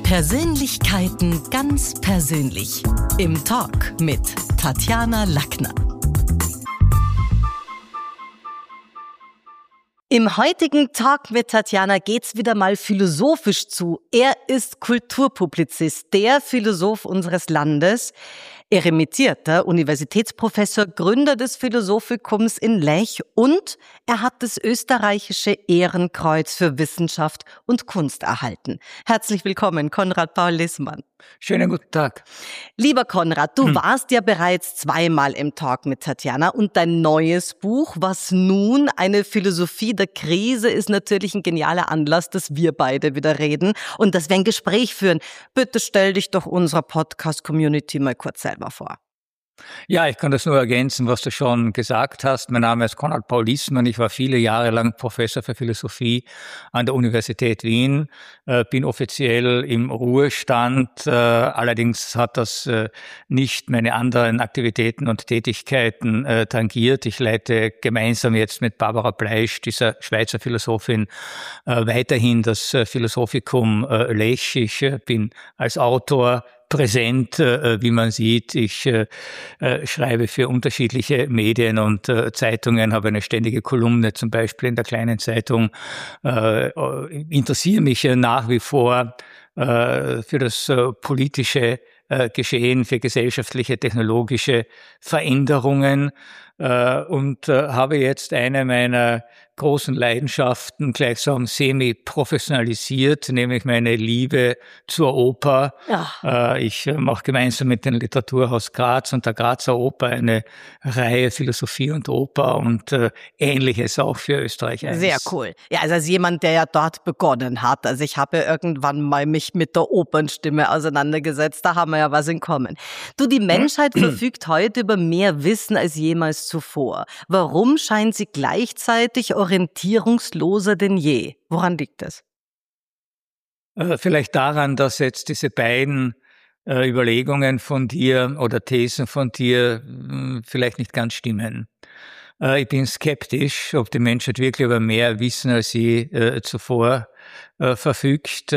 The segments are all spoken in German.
Persönlichkeiten ganz persönlich. Im Talk mit Tatjana Lackner. Im heutigen Talk mit Tatjana geht's wieder mal philosophisch zu. Er ist Kulturpublizist, der Philosoph unseres Landes, emeritierter Universitätsprofessor, Gründer des Philosophikums in Lech und er hat das österreichische Ehrenkreuz für Wissenschaft und Kunst erhalten. Herzlich willkommen, Konrad Paul Lissmann. Schönen guten Tag. Lieber Konrad, du warst ja bereits zweimal im Talk mit Tatjana und dein neues Buch, Was nun? Eine Philosophie der Krise, ist natürlich ein genialer Anlass, dass wir beide wieder reden und dass wir ein Gespräch führen. Bitte stell dich doch unserer Podcast-Community mal kurz selber vor. Ja, ich kann das nur ergänzen, was du schon gesagt hast. Mein Name ist Konrad Paul Lissmann. Ich war viele Jahre lang Professor für Philosophie an der Universität Wien, bin offiziell im Ruhestand. Allerdings hat das nicht meine anderen Aktivitäten und Tätigkeiten tangiert. Ich leite gemeinsam jetzt mit Barbara Bleisch, dieser Schweizer Philosophin, weiterhin das Philosophikum Lech. Ich bin als Autor präsent, wie man sieht. Ich schreibe für unterschiedliche Medien und Zeitungen, habe eine ständige Kolumne, zum Beispiel in der Kleinen Zeitung, interessiere mich nach wie vor für das politische Geschehen, für gesellschaftliche, technologische Veränderungen und habe jetzt eine meiner großen Leidenschaften gleichsam semi-professionalisiert, nämlich meine Liebe zur Oper. Ja. Ich mache gemeinsam mit dem Literaturhaus Graz und der Grazer Oper eine Reihe Philosophie und Oper und Ähnliches auch für Österreich. Sehr cool. Ja, also als jemand, der ja dort begonnen hat. Also ich habe ja irgendwann mal mich mit der Opernstimme auseinandergesetzt. Da haben wir ja was in common. Du, die Menschheit verfügt heute über mehr Wissen als jemals zuvor. Warum scheint sie gleichzeitig orientierungsloser denn je? Woran liegt das? Vielleicht daran, dass jetzt diese beiden Überlegungen von dir oder Thesen von dir vielleicht nicht ganz stimmen. Ich bin skeptisch, ob die Menschheit wirklich über mehr Wissen als je zuvor verfügt.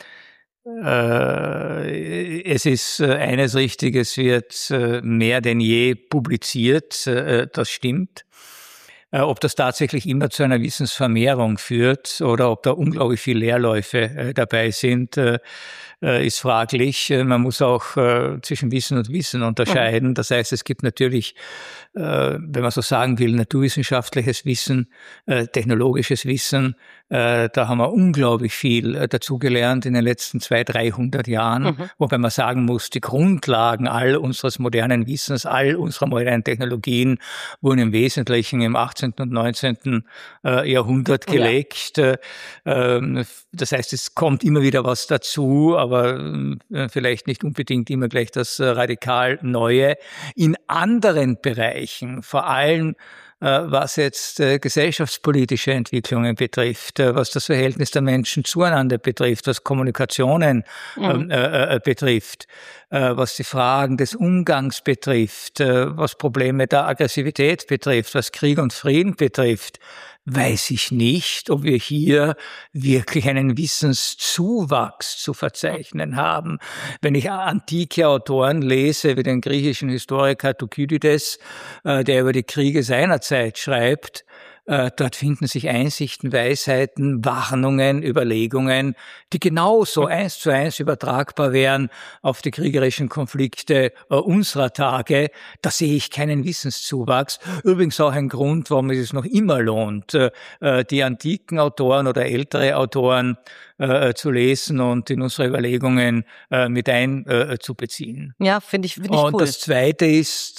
Es ist eines richtig, es wird mehr denn je publiziert, das stimmt. Ob das tatsächlich immer zu einer Wissensvermehrung führt oder ob da unglaublich viele Leerläufe dabei sind, ist fraglich. Man muss auch zwischen Wissen und Wissen unterscheiden. Das heißt, es gibt natürlich, wenn man so sagen will, naturwissenschaftliches Wissen, technologisches Wissen. Da haben wir unglaublich viel dazugelernt in den letzten 200-300 Jahren, wobei man sagen muss, die Grundlagen all unseres modernen Wissens, all unserer modernen Technologien wurden im Wesentlichen im 18. und 19. Jahrhundert gelegt. Ja. Das heißt, es kommt immer wieder was dazu, aber vielleicht nicht unbedingt immer gleich das radikal Neue. In anderen Bereichen, vor allem was jetzt gesellschaftspolitische Entwicklungen betrifft, was das Verhältnis der Menschen zueinander betrifft, was Kommunikationen betrifft, was die Fragen des Umgangs betrifft, was Probleme der Aggressivität betrifft, was Krieg und Frieden betrifft, weiß ich nicht, ob wir hier wirklich einen Wissenszuwachs zu verzeichnen haben. Wenn ich antike Autoren lese, wie den griechischen Historiker Thukydides, der über die Kriege seiner Zeit schreibt, dort finden sich Einsichten, Weisheiten, Warnungen, Überlegungen, die genauso 1:1 übertragbar wären auf die kriegerischen Konflikte unserer Tage. Da sehe ich keinen Wissenszuwachs. Übrigens auch ein Grund, warum es sich noch immer lohnt, die antiken Autoren oder ältere Autoren zu lesen und in unsere Überlegungen mit einzubeziehen. Ja, finde ich cool. Und das Zweite ist,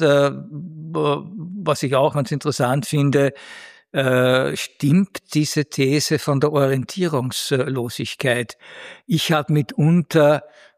was ich auch ganz interessant finde, stimmt diese These von der Orientierungslosigkeit. Ich habe mitunter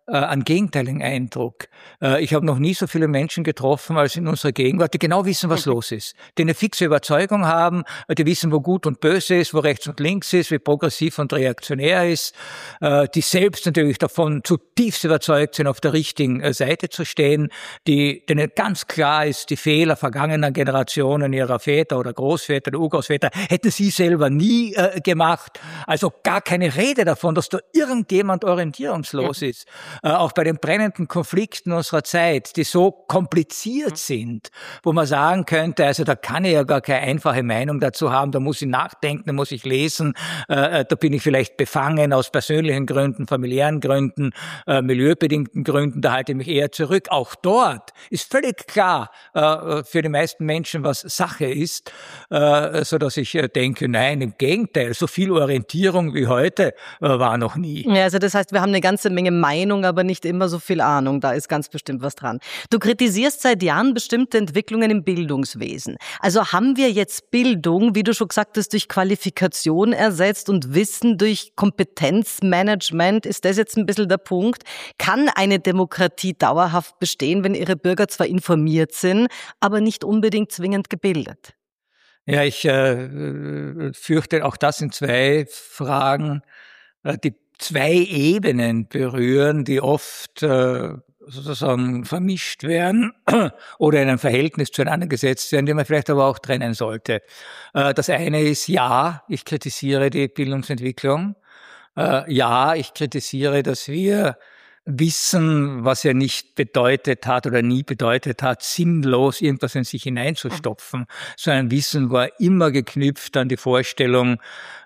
einen gegenteiligen Eindruck. Ich habe noch nie so viele Menschen getroffen als in unserer Gegenwart, die genau wissen, was los ist, die eine fixe Überzeugung haben, die wissen, wo gut und böse ist, wo rechts und links ist, wie progressiv und reaktionär ist, die selbst natürlich davon zutiefst überzeugt sind, auf der richtigen Seite zu stehen, denen ganz klar ist, die Fehler vergangener Generationen ihrer Väter oder Großväter oder Urgroßväter hätten sie selber nie gemacht. Also gar keine Rede davon, dass da irgendjemand orientierungslos ist. Auch bei den brennenden Konflikten unserer Zeit, die so kompliziert sind, wo man sagen könnte, also da kann ich ja gar keine einfache Meinung dazu haben, da muss ich nachdenken, da muss ich lesen, da bin ich vielleicht befangen aus persönlichen Gründen, familiären Gründen, milieubedingten Gründen, da halte ich mich eher zurück. Auch dort ist völlig klar für die meisten Menschen, was Sache ist, so dass ich denke, nein, im Gegenteil, so viel Orientierung wie heute war noch nie. Ja, also das heißt, wir haben eine ganze Menge Meinung, aber nicht immer so viel Ahnung. Da ist ganz bestimmt was dran. Du kritisierst seit Jahren bestimmte Entwicklungen im Bildungswesen. Also haben wir jetzt Bildung, wie du schon gesagt hast, durch Qualifikation ersetzt und Wissen durch Kompetenzmanagement? Ist das jetzt ein bisschen der Punkt? Kann eine Demokratie dauerhaft bestehen, wenn ihre Bürger zwar informiert sind, aber nicht unbedingt zwingend gebildet? Ja, ich fürchte, auch das sind zwei Fragen, die zwei Ebenen berühren, die oft sozusagen vermischt werden oder in ein Verhältnis zueinander gesetzt werden, die man vielleicht aber auch trennen sollte. Das eine ist, ja, ich kritisiere die Bildungsentwicklung. Ja, ich kritisiere, dass wir Wissen, was ja nicht bedeutet hat oder nie bedeutet hat, sinnlos irgendwas in sich hineinzustopfen, sondern Wissen war immer geknüpft an die Vorstellung,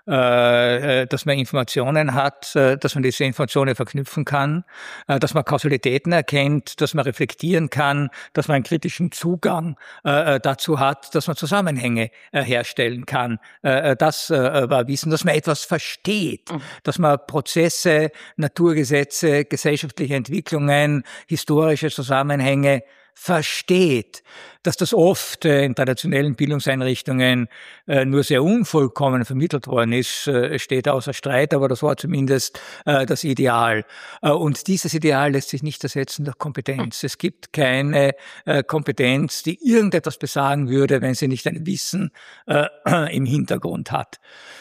dass man Informationen hat, dass man diese Informationen verknüpfen kann, dass man Kausalitäten erkennt, dass man reflektieren kann, dass man einen kritischen Zugang dazu hat, dass man Zusammenhänge herstellen kann. Das war Wissen, dass man etwas versteht, dass man Prozesse, Naturgesetze, gesellschaftliche Entwicklungen, historische Zusammenhänge versteht. Dass das oft in traditionellen Bildungseinrichtungen nur sehr unvollkommen vermittelt worden ist, steht außer Streit, aber das war zumindest das Ideal. Und dieses Ideal lässt sich nicht ersetzen durch Kompetenz. Es gibt keine Kompetenz, die irgendetwas besagen würde, wenn sie nicht ein Wissen im Hintergrund hat.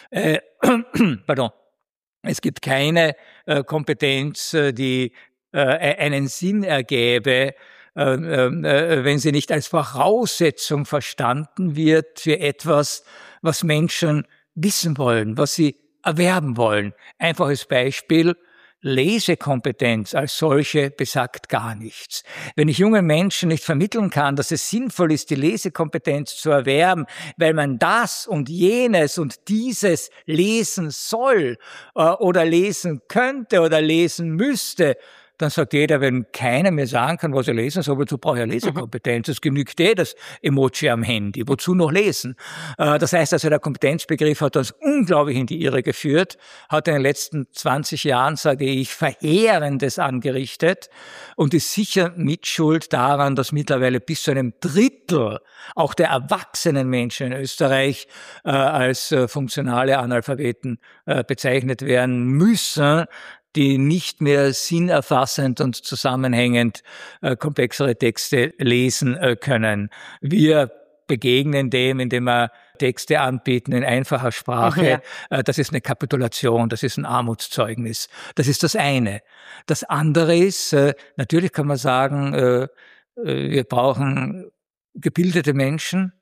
Pardon. Es gibt keine Kompetenz, die einen Sinn ergäbe, wenn sie nicht als Voraussetzung verstanden wird für etwas, was Menschen wissen wollen, was sie erwerben wollen. Einfaches Beispiel: Lesekompetenz als solche besagt gar nichts. Wenn ich jungen Menschen nicht vermitteln kann, dass es sinnvoll ist, die Lesekompetenz zu erwerben, weil man das und jenes und dieses lesen soll oder lesen könnte oder lesen müsste, dann sagt jeder, wenn keiner mir sagen kann, was er lesen soll, wozu brauche ich eine Lesekompetenz? Es genügt das Emoji am Handy. Wozu noch lesen? Das heißt also, der Kompetenzbegriff hat uns unglaublich in die Irre geführt, hat in den letzten 20 Jahren, sage ich, Verheerendes angerichtet und ist sicher Mitschuld daran, dass mittlerweile bis zu einem Drittel auch der erwachsenen Menschen in Österreich als funktionale Analphabeten bezeichnet werden müssen, die nicht mehr sinnerfassend und zusammenhängend komplexere Texte lesen können. Wir begegnen dem, indem wir Texte anbieten in einfacher Sprache. Ja. Das ist eine Kapitulation, das ist ein Armutszeugnis. Das ist das eine. Das andere ist, natürlich kann man sagen, wir brauchen gebildete Menschen,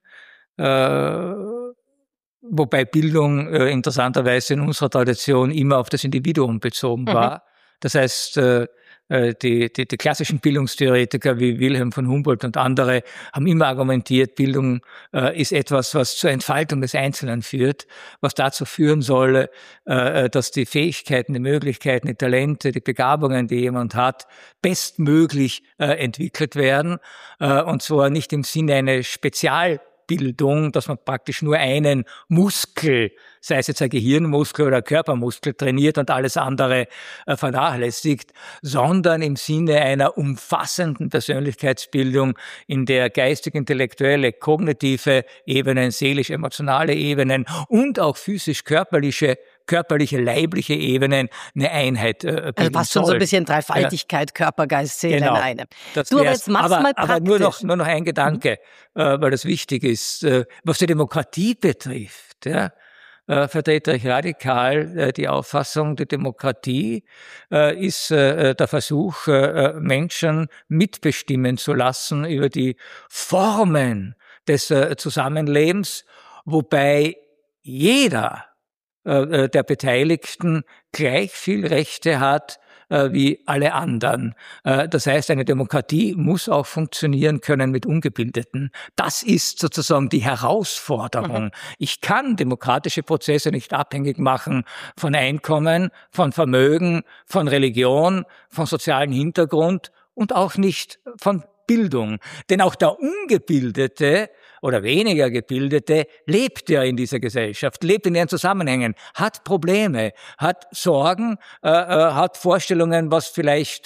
wobei Bildung interessanterweise in unserer Tradition immer auf das Individuum bezogen war. Das heißt, die klassischen Bildungstheoretiker wie Wilhelm von Humboldt und andere haben immer argumentiert, Bildung ist etwas, was zur Entfaltung des Einzelnen führt, was dazu führen soll, dass die Fähigkeiten, die Möglichkeiten, die Talente, die Begabungen, die jemand hat, bestmöglich entwickelt werden, und zwar nicht im Sinne einer Spezialbildung, dass man praktisch nur einen Muskel, sei es jetzt ein Gehirnmuskel oder ein Körpermuskel, trainiert und alles andere vernachlässigt, sondern im Sinne einer umfassenden Persönlichkeitsbildung, in der geistig-intellektuelle, kognitive Ebenen, seelisch-emotionale Ebenen und auch physisch-körperliche körperliche, leibliche Ebene eine Einheit bilden also passt schon so ein bisschen soll. Dreifaltigkeit, Körper, Geist, Seele in einem. Du, aber jetzt mach's mal praktisch. Aber nur noch ein Gedanke, weil das wichtig ist, was die Demokratie betrifft, ja. Vertrete ich radikal die Auffassung, die Demokratie ist der Versuch, Menschen mitbestimmen zu lassen über die Formen des Zusammenlebens, wobei jeder der Beteiligten gleich viel Rechte hat wie alle anderen. Das heißt, eine Demokratie muss auch funktionieren können mit Ungebildeten. Das ist sozusagen die Herausforderung. Ich kann demokratische Prozesse nicht abhängig machen von Einkommen, von Vermögen, von Religion, von sozialem Hintergrund und auch nicht von Bildung. Denn auch der Ungebildete oder weniger Gebildete lebt ja in dieser Gesellschaft, lebt in ihren Zusammenhängen, hat Probleme, hat Sorgen, hat Vorstellungen, was vielleicht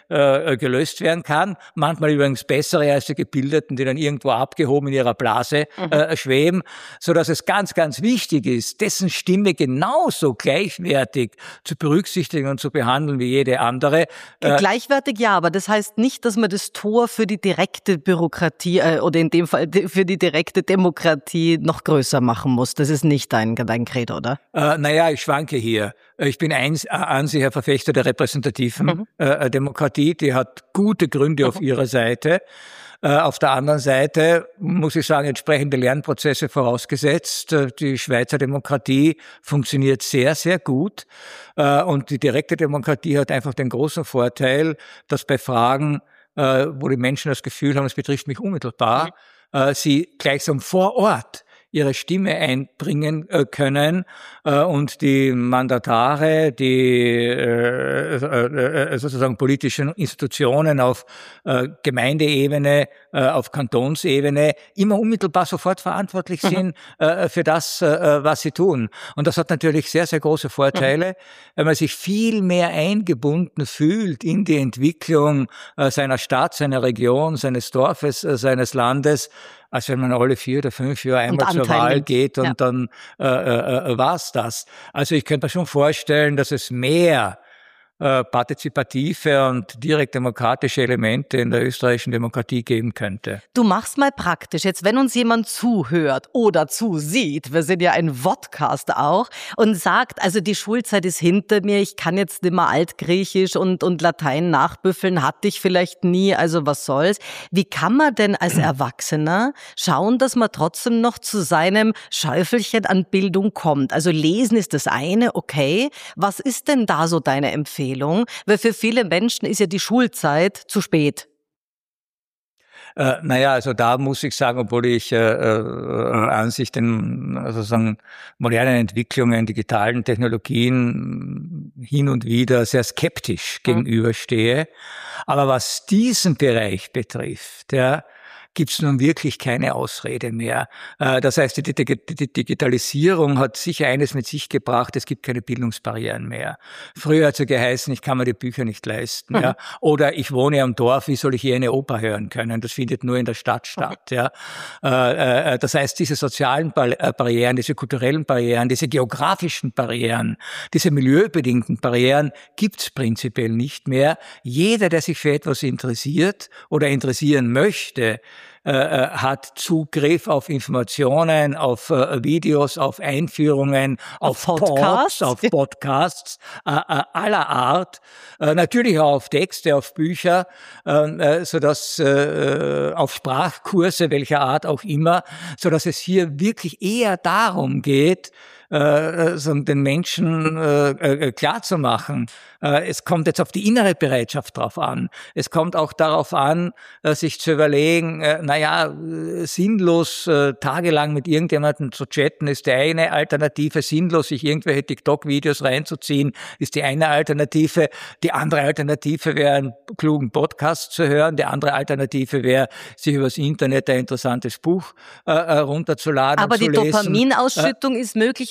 gelöst werden kann, manchmal übrigens bessere als die Gebildeten, die dann irgendwo abgehoben in ihrer Blase schweben, so dass es ganz, ganz wichtig ist, dessen Stimme genauso gleichwertig zu berücksichtigen und zu behandeln wie jede andere. Gleichwertig ja, aber das heißt nicht, dass man das Tor für die direkte Bürokratie oder in dem Fall für die direkte Demokratie noch größer machen muss. Das ist nicht dein Credo, oder? Naja, ich schwanke hier. Ich bin an sich ein Verfechter der repräsentativen Demokratie. Die hat gute Gründe auf ihrer Seite. Auf der anderen Seite muss ich sagen, entsprechende Lernprozesse vorausgesetzt. Die Schweizer Demokratie funktioniert sehr, sehr gut. Und die direkte Demokratie hat einfach den großen Vorteil, dass bei Fragen, wo die Menschen das Gefühl haben, es betrifft mich unmittelbar, sie gleichsam vor Ort ihre Stimme einbringen können und die Mandatare, die sozusagen politischen Institutionen auf Gemeindeebene, auf Kantonsebene immer unmittelbar sofort verantwortlich sind für das, was sie tun. Und das hat natürlich sehr, sehr große Vorteile, weil man sich viel mehr eingebunden fühlt in die Entwicklung seiner Stadt, seiner Region, seines Dorfes, seines Landes, als wenn man alle 4 oder 5 Jahre einmal zur Wahl geht und dann war's das. Also ich könnte mir schon vorstellen, dass es mehr partizipative und direkt demokratische Elemente in der österreichischen Demokratie geben könnte. Du machst mal praktisch. Jetzt, wenn uns jemand zuhört oder zusieht, wir sind ja ein Vodcast auch, und sagt, also die Schulzeit ist hinter mir, ich kann jetzt nicht mehr Altgriechisch und Latein nachbüffeln, hatte ich vielleicht nie, also was soll's. Wie kann man denn als Erwachsener schauen, dass man trotzdem noch zu seinem Schäufelchen an Bildung kommt? Also lesen ist das eine, okay. Was ist denn da so deine Empfehlung? Weil für viele Menschen ist ja die Schulzeit zu spät. Naja, also da muss ich sagen, obwohl ich an sich den sozusagen modernen Entwicklungen, digitalen Technologien hin und wieder sehr skeptisch gegenüberstehe. Aber was diesen Bereich betrifft, ja, gibt's nun wirklich keine Ausrede mehr. Das heißt, die Digitalisierung hat sicher eines mit sich gebracht, es gibt keine Bildungsbarrieren mehr. Früher hat es ja geheißen, ich kann mir die Bücher nicht leisten. Ja? Oder ich wohne am Dorf, wie soll ich hier eine Oper hören können? Das findet nur in der Stadt statt. Ja? Das heißt, diese sozialen Barrieren, diese kulturellen Barrieren, diese geografischen Barrieren, diese milieubedingten Barrieren gibt's prinzipiell nicht mehr. Jeder, der sich für etwas interessiert oder interessieren möchte, hat Zugriff auf Informationen, auf Videos, auf Einführungen, auf Podcasts aller Art, natürlich auch auf Texte, auf Bücher, sodass auf Sprachkurse welcher Art auch immer, sodass es hier wirklich eher darum geht, den Menschen klarzumachen. Es kommt jetzt auf die innere Bereitschaft drauf an. Es kommt auch darauf an, sich zu überlegen, sinnlos tagelang mit irgendjemandem zu chatten ist die eine Alternative, sinnlos sich irgendwelche TikTok-Videos reinzuziehen, ist die eine Alternative. Die andere Alternative wäre, einen klugen Podcast zu hören. Die andere Alternative wäre, sich übers Internet ein interessantes Buch runterzuladen. Aber und zu die lesen. Dopaminausschüttung ist möglicherweise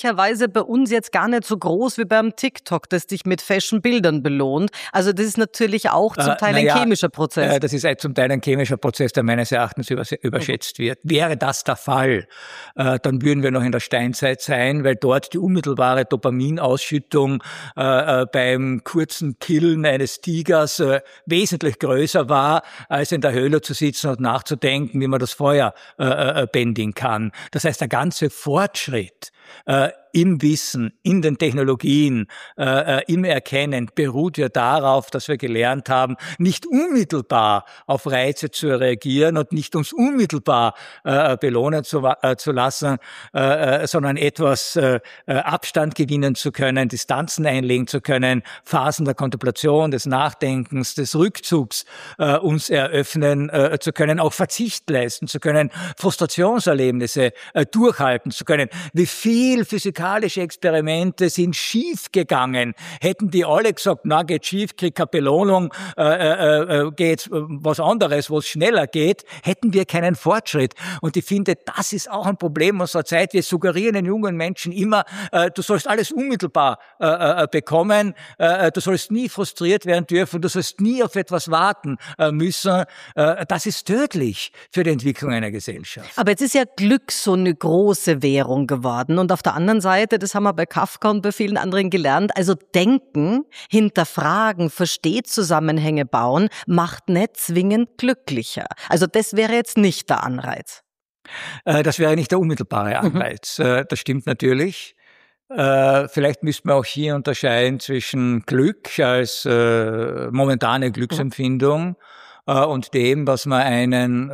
ehrlicherweise bei uns jetzt gar nicht so groß wie beim TikTok, das dich mit Fashion-Bildern belohnt. Also das ist natürlich auch zum Teil ein chemischer Prozess. Das ist zum Teil ein chemischer Prozess, der meines Erachtens überschätzt wird. Wäre das der Fall, dann würden wir noch in der Steinzeit sein, weil dort die unmittelbare Dopaminausschüttung beim kurzen Killen eines Tigers wesentlich größer war, als in der Höhle zu sitzen und nachzudenken, wie man das Feuer bändigen kann. Das heißt, der ganze Fortschritt im Wissen, in den Technologien, im Erkennen beruht ja darauf, dass wir gelernt haben, nicht unmittelbar auf Reize zu reagieren und nicht uns unmittelbar belohnen zu lassen, sondern etwas Abstand gewinnen zu können, Distanzen einlegen zu können, Phasen der Kontemplation, des Nachdenkens, des Rückzugs uns eröffnen zu können, auch Verzicht leisten zu können, Frustrationserlebnisse durchhalten zu können. Wie viel physikalische Experimente sind schief gegangen. Hätten die alle gesagt, na, geht schief, krieg keine Belohnung, geht was anderes, wo es schneller geht, hätten wir keinen Fortschritt. Und ich finde, das ist auch ein Problem unserer Zeit. Wir suggerieren den jungen Menschen immer, du sollst alles unmittelbar bekommen, du sollst nie frustriert werden dürfen, du sollst nie auf etwas warten müssen. Das ist tödlich für die Entwicklung einer Gesellschaft. Aber jetzt ist ja Glück so eine große Währung geworden. Und auf der anderen Seite, das haben wir bei Kafka und bei vielen anderen gelernt, also denken, hinterfragen, Verstehzusammenhänge bauen, macht nicht zwingend glücklicher. Also das wäre jetzt nicht der Anreiz. Das wäre nicht der unmittelbare Anreiz. Das stimmt natürlich. Vielleicht müssten wir auch hier unterscheiden zwischen Glück als momentane Glücksempfindung und dem, was man ein,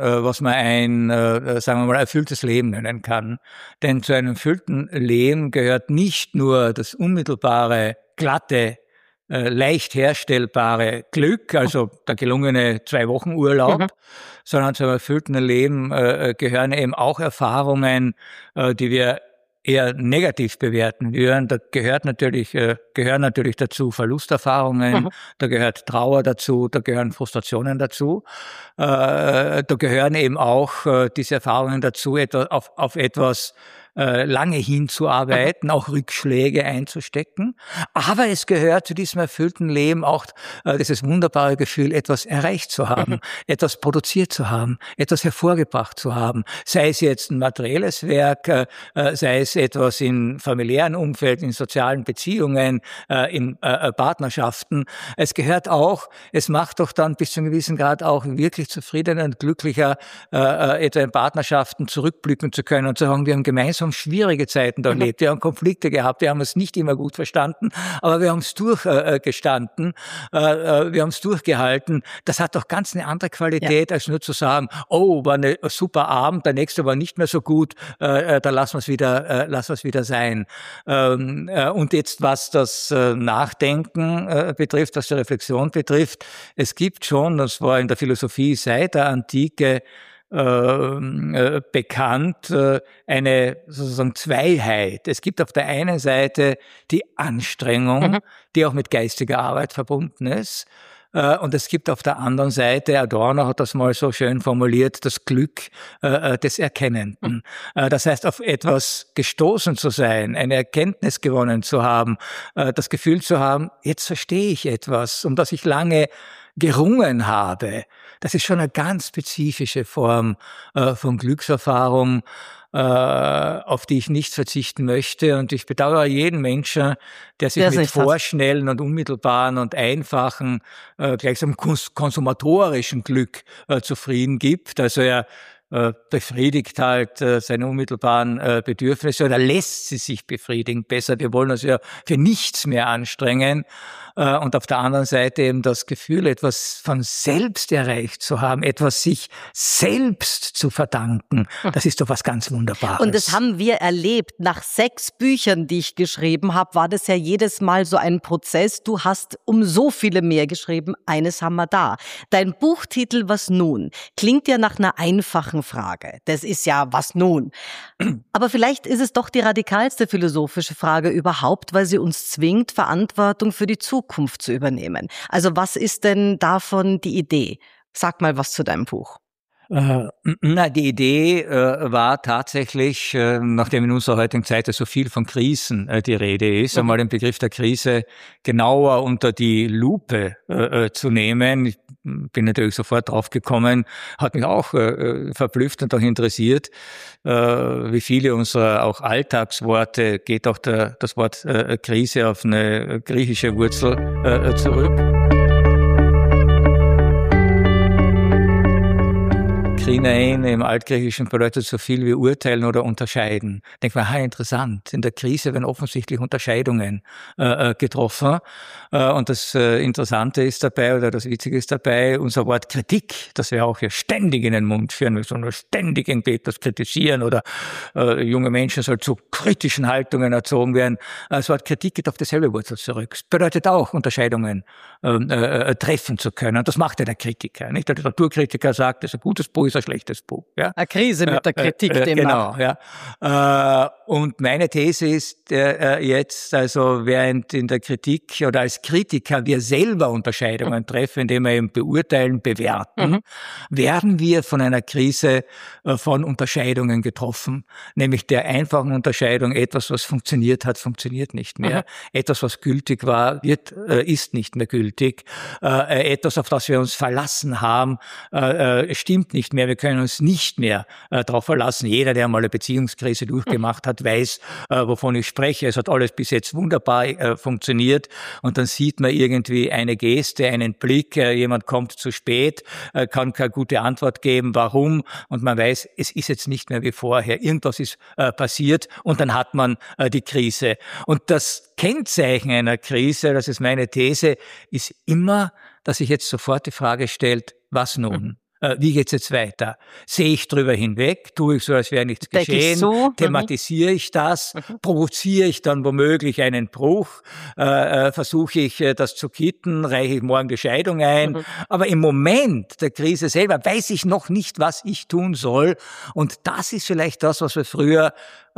sagen wir mal, erfülltes Leben nennen kann. Denn zu einem erfüllten Leben gehört nicht nur das unmittelbare, glatte, leicht herstellbare Glück, also der gelungene 2-Wochen-Urlaub, sondern zu einem erfüllten Leben gehören eben auch Erfahrungen, die wir eher negativ bewerten würden. Da gehören natürlich dazu Verlusterfahrungen, da gehört Trauer dazu, da gehören Frustrationen dazu. Da gehören eben auch diese Erfahrungen dazu, auf etwas lange hinzuarbeiten, auch Rückschläge einzustecken. Aber es gehört zu diesem erfüllten Leben auch dieses wunderbare Gefühl, etwas erreicht zu haben, etwas produziert zu haben, etwas hervorgebracht zu haben. Sei es jetzt ein materielles Werk, sei es etwas im familiären Umfeld, in sozialen Beziehungen, in Partnerschaften. Es gehört auch, es macht doch dann bis zu einem gewissen Grad auch wirklich zufriedener und glücklicher, etwa in Partnerschaften zurückblicken zu können und zu sagen, wir haben gemeinsam schwierige Zeiten durchlebt, wir haben Konflikte gehabt, wir haben es nicht immer gut verstanden, aber wir haben es durchgestanden, wir haben es durchgehalten. Das hat doch ganz eine andere Qualität, als nur zu sagen, oh, war ein super Abend, der nächste war nicht mehr so gut, da lassen wir es wieder sein. Und jetzt, was das Nachdenken betrifft, was die Reflexion betrifft, es gibt schon, das war in der Philosophie seit der Antike bekannt, eine sozusagen Zweiheit. Es gibt auf der einen Seite die Anstrengung, die auch mit geistiger Arbeit verbunden ist. Und es gibt auf der anderen Seite, Adorno hat das mal so schön formuliert, das Glück des Erkennenden. Das heißt, auf etwas gestoßen zu sein, eine Erkenntnis gewonnen zu haben, das Gefühl zu haben, jetzt verstehe ich etwas, um das ich lange gerungen habe. Das ist schon eine ganz spezifische Form von Glückserfahrung, auf die ich nicht verzichten möchte. Und ich bedauere jeden Menschen, der sich mit vorschnellen und unmittelbaren und einfachen, gleichsam konsumatorischen Glück zufrieden gibt. Also er befriedigt halt seine unmittelbaren Bedürfnisse oder lässt sie sich befriedigen. Besser, wir wollen uns ja für nichts mehr anstrengen. Und auf der anderen Seite eben das Gefühl, etwas von selbst erreicht zu haben, etwas sich selbst zu verdanken. Das ist doch was ganz Wunderbares. Und das haben wir erlebt. Nach 6 Büchern, die ich geschrieben habe, war das ja jedes Mal so ein Prozess. Du hast um so viele mehr geschrieben. Eines haben wir da. Dein Buchtitel "Was nun" klingt ja nach einer einfachen Frage. Das ist ja "Was nun?" Aber vielleicht ist es doch die radikalste philosophische Frage überhaupt, weil sie uns zwingt, Verantwortung für die Zukunft zu übernehmen. Also was ist denn davon die Idee? Sag mal was zu deinem Buch. Die Idee war tatsächlich, nachdem in unserer heutigen Zeit so viel von Krisen die Rede ist, einmal den Begriff der Krise genauer unter die Lupe zu nehmen. Ich bin natürlich sofort drauf gekommen, hat mich auch verblüfft und auch interessiert, wie viele unserer auch Alltagsworte geht auch das Wort Krise auf eine griechische Wurzel zurück. Krinein im Altgriechischen bedeutet so viel wie urteilen oder unterscheiden. Denkt man, interessant. In der Krise werden offensichtlich Unterscheidungen getroffen. Und das Interessante ist dabei, oder das Witzige ist dabei, unser Wort Kritik, das wir auch hier ständig in den Mund führen, wir sollen ständig etwas kritisieren oder junge Menschen sollen zu kritischen Haltungen erzogen werden. Das Wort Kritik geht auf dieselbe Wurzel zurück. Es bedeutet auch, Unterscheidungen treffen zu können. Das macht ja der Kritiker. Nicht? Der Literaturkritiker sagt, das ist ein gutes Buch, ist ein schlechtes Buch. Ja? Eine Krise mit der Kritik demnach. Genau, ja. Und meine These ist jetzt, also während in der Kritik oder als Kritiker wir selber Unterscheidungen treffen, indem wir eben beurteilen, bewerten, werden wir von einer Krise von Unterscheidungen getroffen. Nämlich der einfachen Unterscheidung, etwas, was funktioniert hat, funktioniert nicht mehr. Etwas, was gültig war, ist nicht mehr gültig. Etwas, auf das wir uns verlassen haben, stimmt nicht mehr. Wir können uns nicht mehr darauf verlassen. Jeder, der mal eine Beziehungskrise durchgemacht hat, weiß, wovon ich spreche. Es hat alles bis jetzt wunderbar funktioniert. Und dann sieht man irgendwie eine Geste, einen Blick, jemand kommt zu spät, kann keine gute Antwort geben, warum. Und man weiß, es ist jetzt nicht mehr wie vorher. Irgendwas ist passiert und dann hat man die Krise. Und das Kennzeichen einer Krise, das ist meine These, ist immer, dass sich jetzt sofort die Frage stellt, was nun? Wie geht's jetzt weiter? Sehe ich drüber hinweg? Tue ich so, als wäre nichts geschehen? Thematisiere ich das? Provoziere ich dann womöglich einen Bruch? Versuche ich das zu kitten? Reiche ich morgen die Scheidung ein? Aber im Moment der Krise selber weiß ich noch nicht, was ich tun soll. Und das ist vielleicht das, was wir früher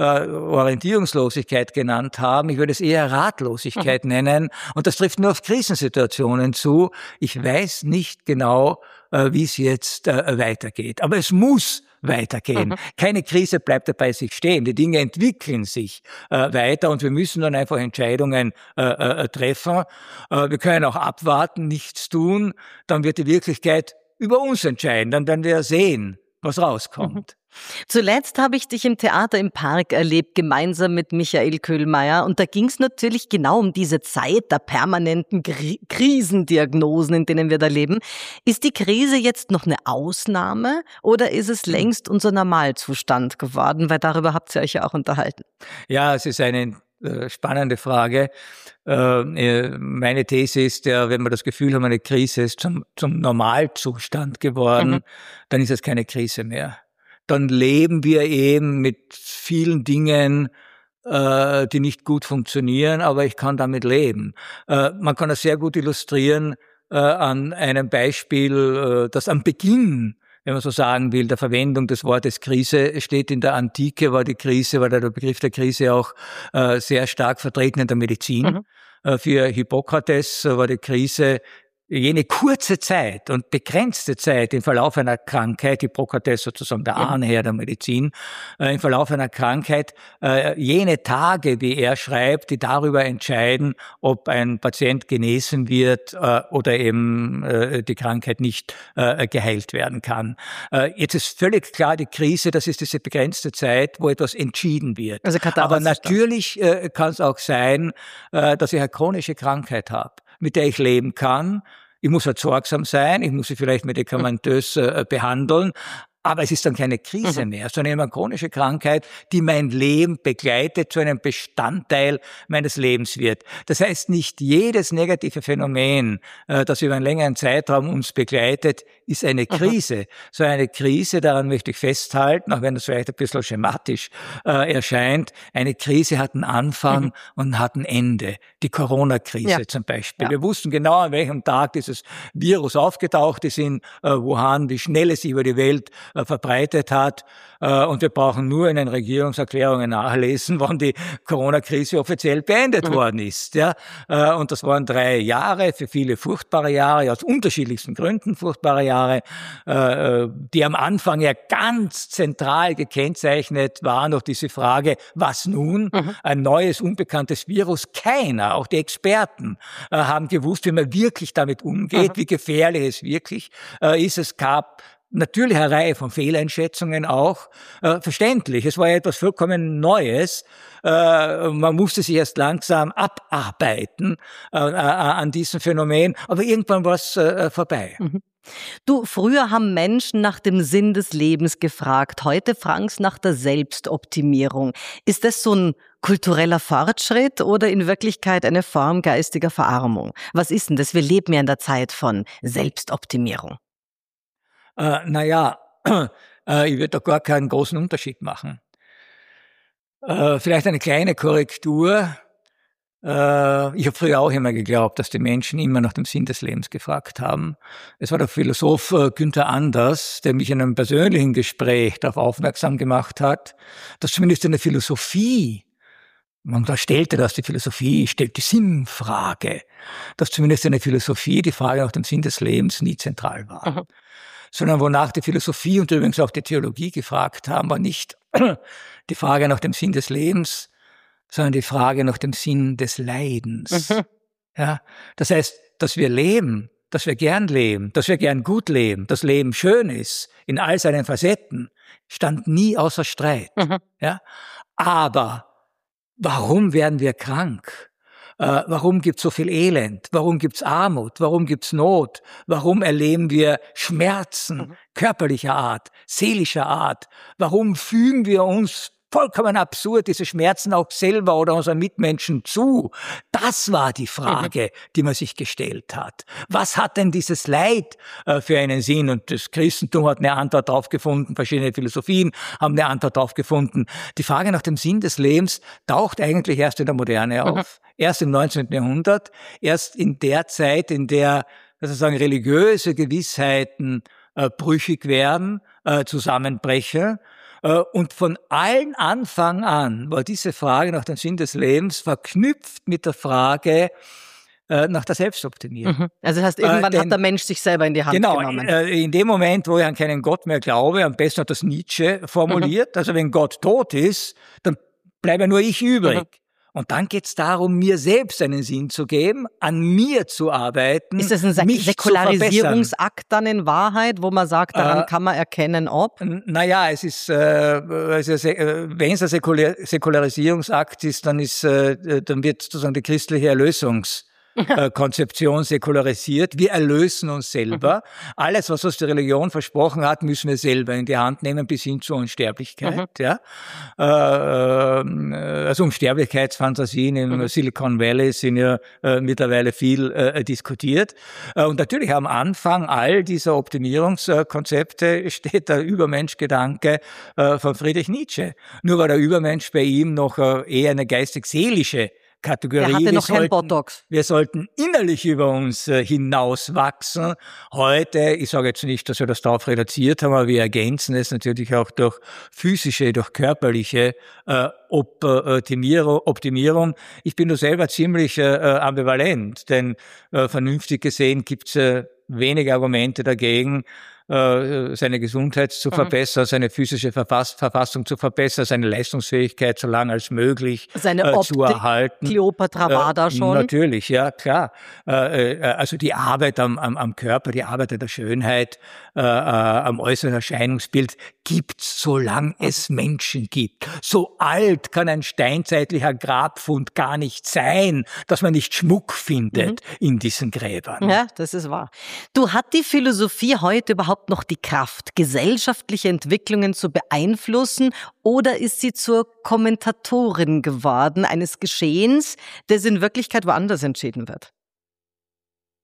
Orientierungslosigkeit genannt haben. Ich würde es eher Ratlosigkeit nennen. Und das trifft nur auf Krisensituationen zu. Ich weiß nicht genau, wie es jetzt weitergeht. Aber es muss weitergehen. Keine Krise bleibt dabei sich stehen. Die Dinge entwickeln sich weiter und wir müssen dann einfach Entscheidungen treffen. Wir können auch abwarten, nichts tun. Dann wird die Wirklichkeit über uns entscheiden. Dann werden wir sehen, was rauskommt. Zuletzt habe ich dich im Theater im Park erlebt, gemeinsam mit Michael Köhlmeier. Und da ging es natürlich genau um diese Zeit der permanenten Krisendiagnosen, in denen wir da leben. Ist die Krise jetzt noch eine Ausnahme oder ist es längst unser Normalzustand geworden? Weil darüber habt ihr euch ja auch unterhalten. Ja, es ist eine spannende Frage. Meine These ist ja, wenn wir das Gefühl haben, eine Krise ist zum Normalzustand geworden, dann ist es keine Krise mehr. Dann leben wir eben mit vielen Dingen, die nicht gut funktionieren, aber ich kann damit leben. Man kann das sehr gut illustrieren an einem Beispiel, das am Beginn, wenn man so sagen will, der Verwendung des Wortes Krise steht. In der Antike war der Begriff der Krise auch sehr stark vertreten in der Medizin. Für Hippokrates war die Krise jene kurze Zeit und begrenzte Zeit im Verlauf einer Krankheit, Hippokrates sozusagen der Ahnherr der Medizin, im Verlauf einer Krankheit, jene Tage, wie er schreibt, die darüber entscheiden, ob ein Patient genesen wird oder eben die Krankheit nicht geheilt werden kann. Jetzt ist völlig klar, die Krise, das ist diese begrenzte Zeit, wo etwas entschieden wird. Also aber natürlich kann es auch sein, dass ich eine chronische Krankheit habe, mit der ich leben kann. Ich muss halt sorgsam sein, ich muss sie vielleicht medikamentös behandeln, aber es ist dann keine Krise mehr, sondern eine chronische Krankheit, die mein Leben begleitet, zu einem Bestandteil meines Lebens wird. Das heißt, nicht jedes negative Phänomen, das über einen längeren Zeitraum uns begleitet, ist eine Krise. So eine Krise, daran möchte ich festhalten, auch wenn das vielleicht ein bisschen schematisch erscheint, eine Krise hat einen Anfang und hat ein Ende. Die Corona-Krise zum Beispiel. Ja. Wir wussten genau, an welchem Tag dieses Virus aufgetaucht ist in Wuhan, wie schnell es sich über die Welt verbreitet hat. Und wir brauchen nur in den Regierungserklärungen nachlesen, wann die Corona-Krise offiziell beendet worden ist. Ja? Und das waren 3 Jahre, für viele furchtbare Jahre, aus unterschiedlichsten Gründen furchtbare Jahre, die am Anfang ja ganz zentral gekennzeichnet waren durch diese Frage, was nun? Ein neues, unbekanntes Virus. Keiner, auch die Experten, haben gewusst, wie man wirklich damit umgeht, wie gefährlich es wirklich ist. Es gab natürlich eine Reihe von Fehleinschätzungen auch, verständlich. Es war ja etwas vollkommen Neues. Man musste sich erst langsam abarbeiten an diesem Phänomen, aber irgendwann war es vorbei. Du, früher haben Menschen nach dem Sinn des Lebens gefragt, heute fragen sie nach der Selbstoptimierung. Ist das so ein kultureller Fortschritt oder in Wirklichkeit eine Form geistiger Verarmung? Was ist denn das? Wir leben ja in der Zeit von Selbstoptimierung. Ich würde da gar keinen großen Unterschied machen. Vielleicht eine kleine Korrektur. Ich habe früher auch immer geglaubt, dass die Menschen immer nach dem Sinn des Lebens gefragt haben. Es war der Philosoph Günther Anders, der mich in einem persönlichen Gespräch darauf aufmerksam gemacht hat, dass zumindest in der Philosophie, man unterstellte, dass die Philosophie stellt die Sinnfrage, dass zumindest in der Philosophie die Frage nach dem Sinn des Lebens nie zentral war. Sondern wonach die Philosophie und übrigens auch die Theologie gefragt haben, war nicht die Frage nach dem Sinn des Lebens, sondern die Frage nach dem Sinn des Leidens. Ja, das heißt, dass wir leben, dass wir gern leben, dass wir gern gut leben, dass Leben schön ist, in all seinen Facetten, stand nie außer Streit. Ja, aber warum werden wir krank? Warum gibt's so viel Elend? Warum gibt's Armut? Warum gibt's Not? Warum erleben wir Schmerzen körperlicher Art, seelischer Art? Warum fügen wir uns vollkommen absurd diese Schmerzen auch selber oder unseren Mitmenschen zu? Das war die Frage, die man sich gestellt hat. Was hat denn dieses Leid für einen Sinn? Und das Christentum hat eine Antwort darauf gefunden, verschiedene Philosophien haben eine Antwort darauf gefunden. Die Frage nach dem Sinn des Lebens taucht eigentlich erst in der Moderne auf. Erst im 19. Jahrhundert, erst in der Zeit, in der sozusagen religiöse Gewissheiten brüchig werden, zusammenbrechen. Und von allen Anfang an war diese Frage nach dem Sinn des Lebens verknüpft mit der Frage nach der Selbstoptimierung. Also das heißt, irgendwann hat der Mensch sich selber in die Hand genommen. Genau, in dem Moment, wo ich an keinen Gott mehr glaube, am besten hat das Nietzsche formuliert, also wenn Gott tot ist, dann bleibe nur ich übrig. Und dann geht es darum, mir selbst einen Sinn zu geben, an mir zu arbeiten. Ist das ein Säkularisierungsakt dann in Wahrheit, wo man sagt, daran kann man erkennen, ob? Naja, es ist, wenn es ein Säkularisierungsakt ist, dann wird sozusagen die christliche Erlösungskonzeption säkularisiert. Wir erlösen uns selber. Alles, was uns die Religion versprochen hat, müssen wir selber in die Hand nehmen, bis hin zur Unsterblichkeit. Ja? Also Unsterblichkeitsfantasien im Silicon Valley sind ja mittlerweile viel diskutiert. Und natürlich am Anfang all dieser Optimierungskonzepte steht der Übermenschgedanke von Friedrich Nietzsche. Nur war der Übermensch bei ihm noch eher eine geistig-seelische Kategorie. Er hatte noch kein Botox. Wir sollten innerlich über uns hinauswachsen. Heute, ich sage jetzt nicht, dass wir das darauf reduziert haben, aber wir ergänzen es natürlich auch durch physische, durch körperliche Optimierung. Ich bin nur selber ziemlich ambivalent, denn vernünftig gesehen gibt es wenige Argumente dagegen, seine Gesundheit zu verbessern, seine physische Verfassung zu verbessern, seine Leistungsfähigkeit so lange als möglich seine Optik, zu erhalten. Kleopatra war da schon. Natürlich, ja, klar. Also die Arbeit am Körper, die Arbeit an der Schönheit, am äußeren Erscheinungsbild gibt's, solange es Menschen gibt. So alt kann ein steinzeitlicher Grabfund gar nicht sein, dass man nicht Schmuck findet in diesen Gräbern. Ja, das ist wahr. Du, hat die Philosophie heute überhaupt noch die Kraft, gesellschaftliche Entwicklungen zu beeinflussen, oder ist sie zur Kommentatorin geworden eines Geschehens, das in Wirklichkeit woanders entschieden wird?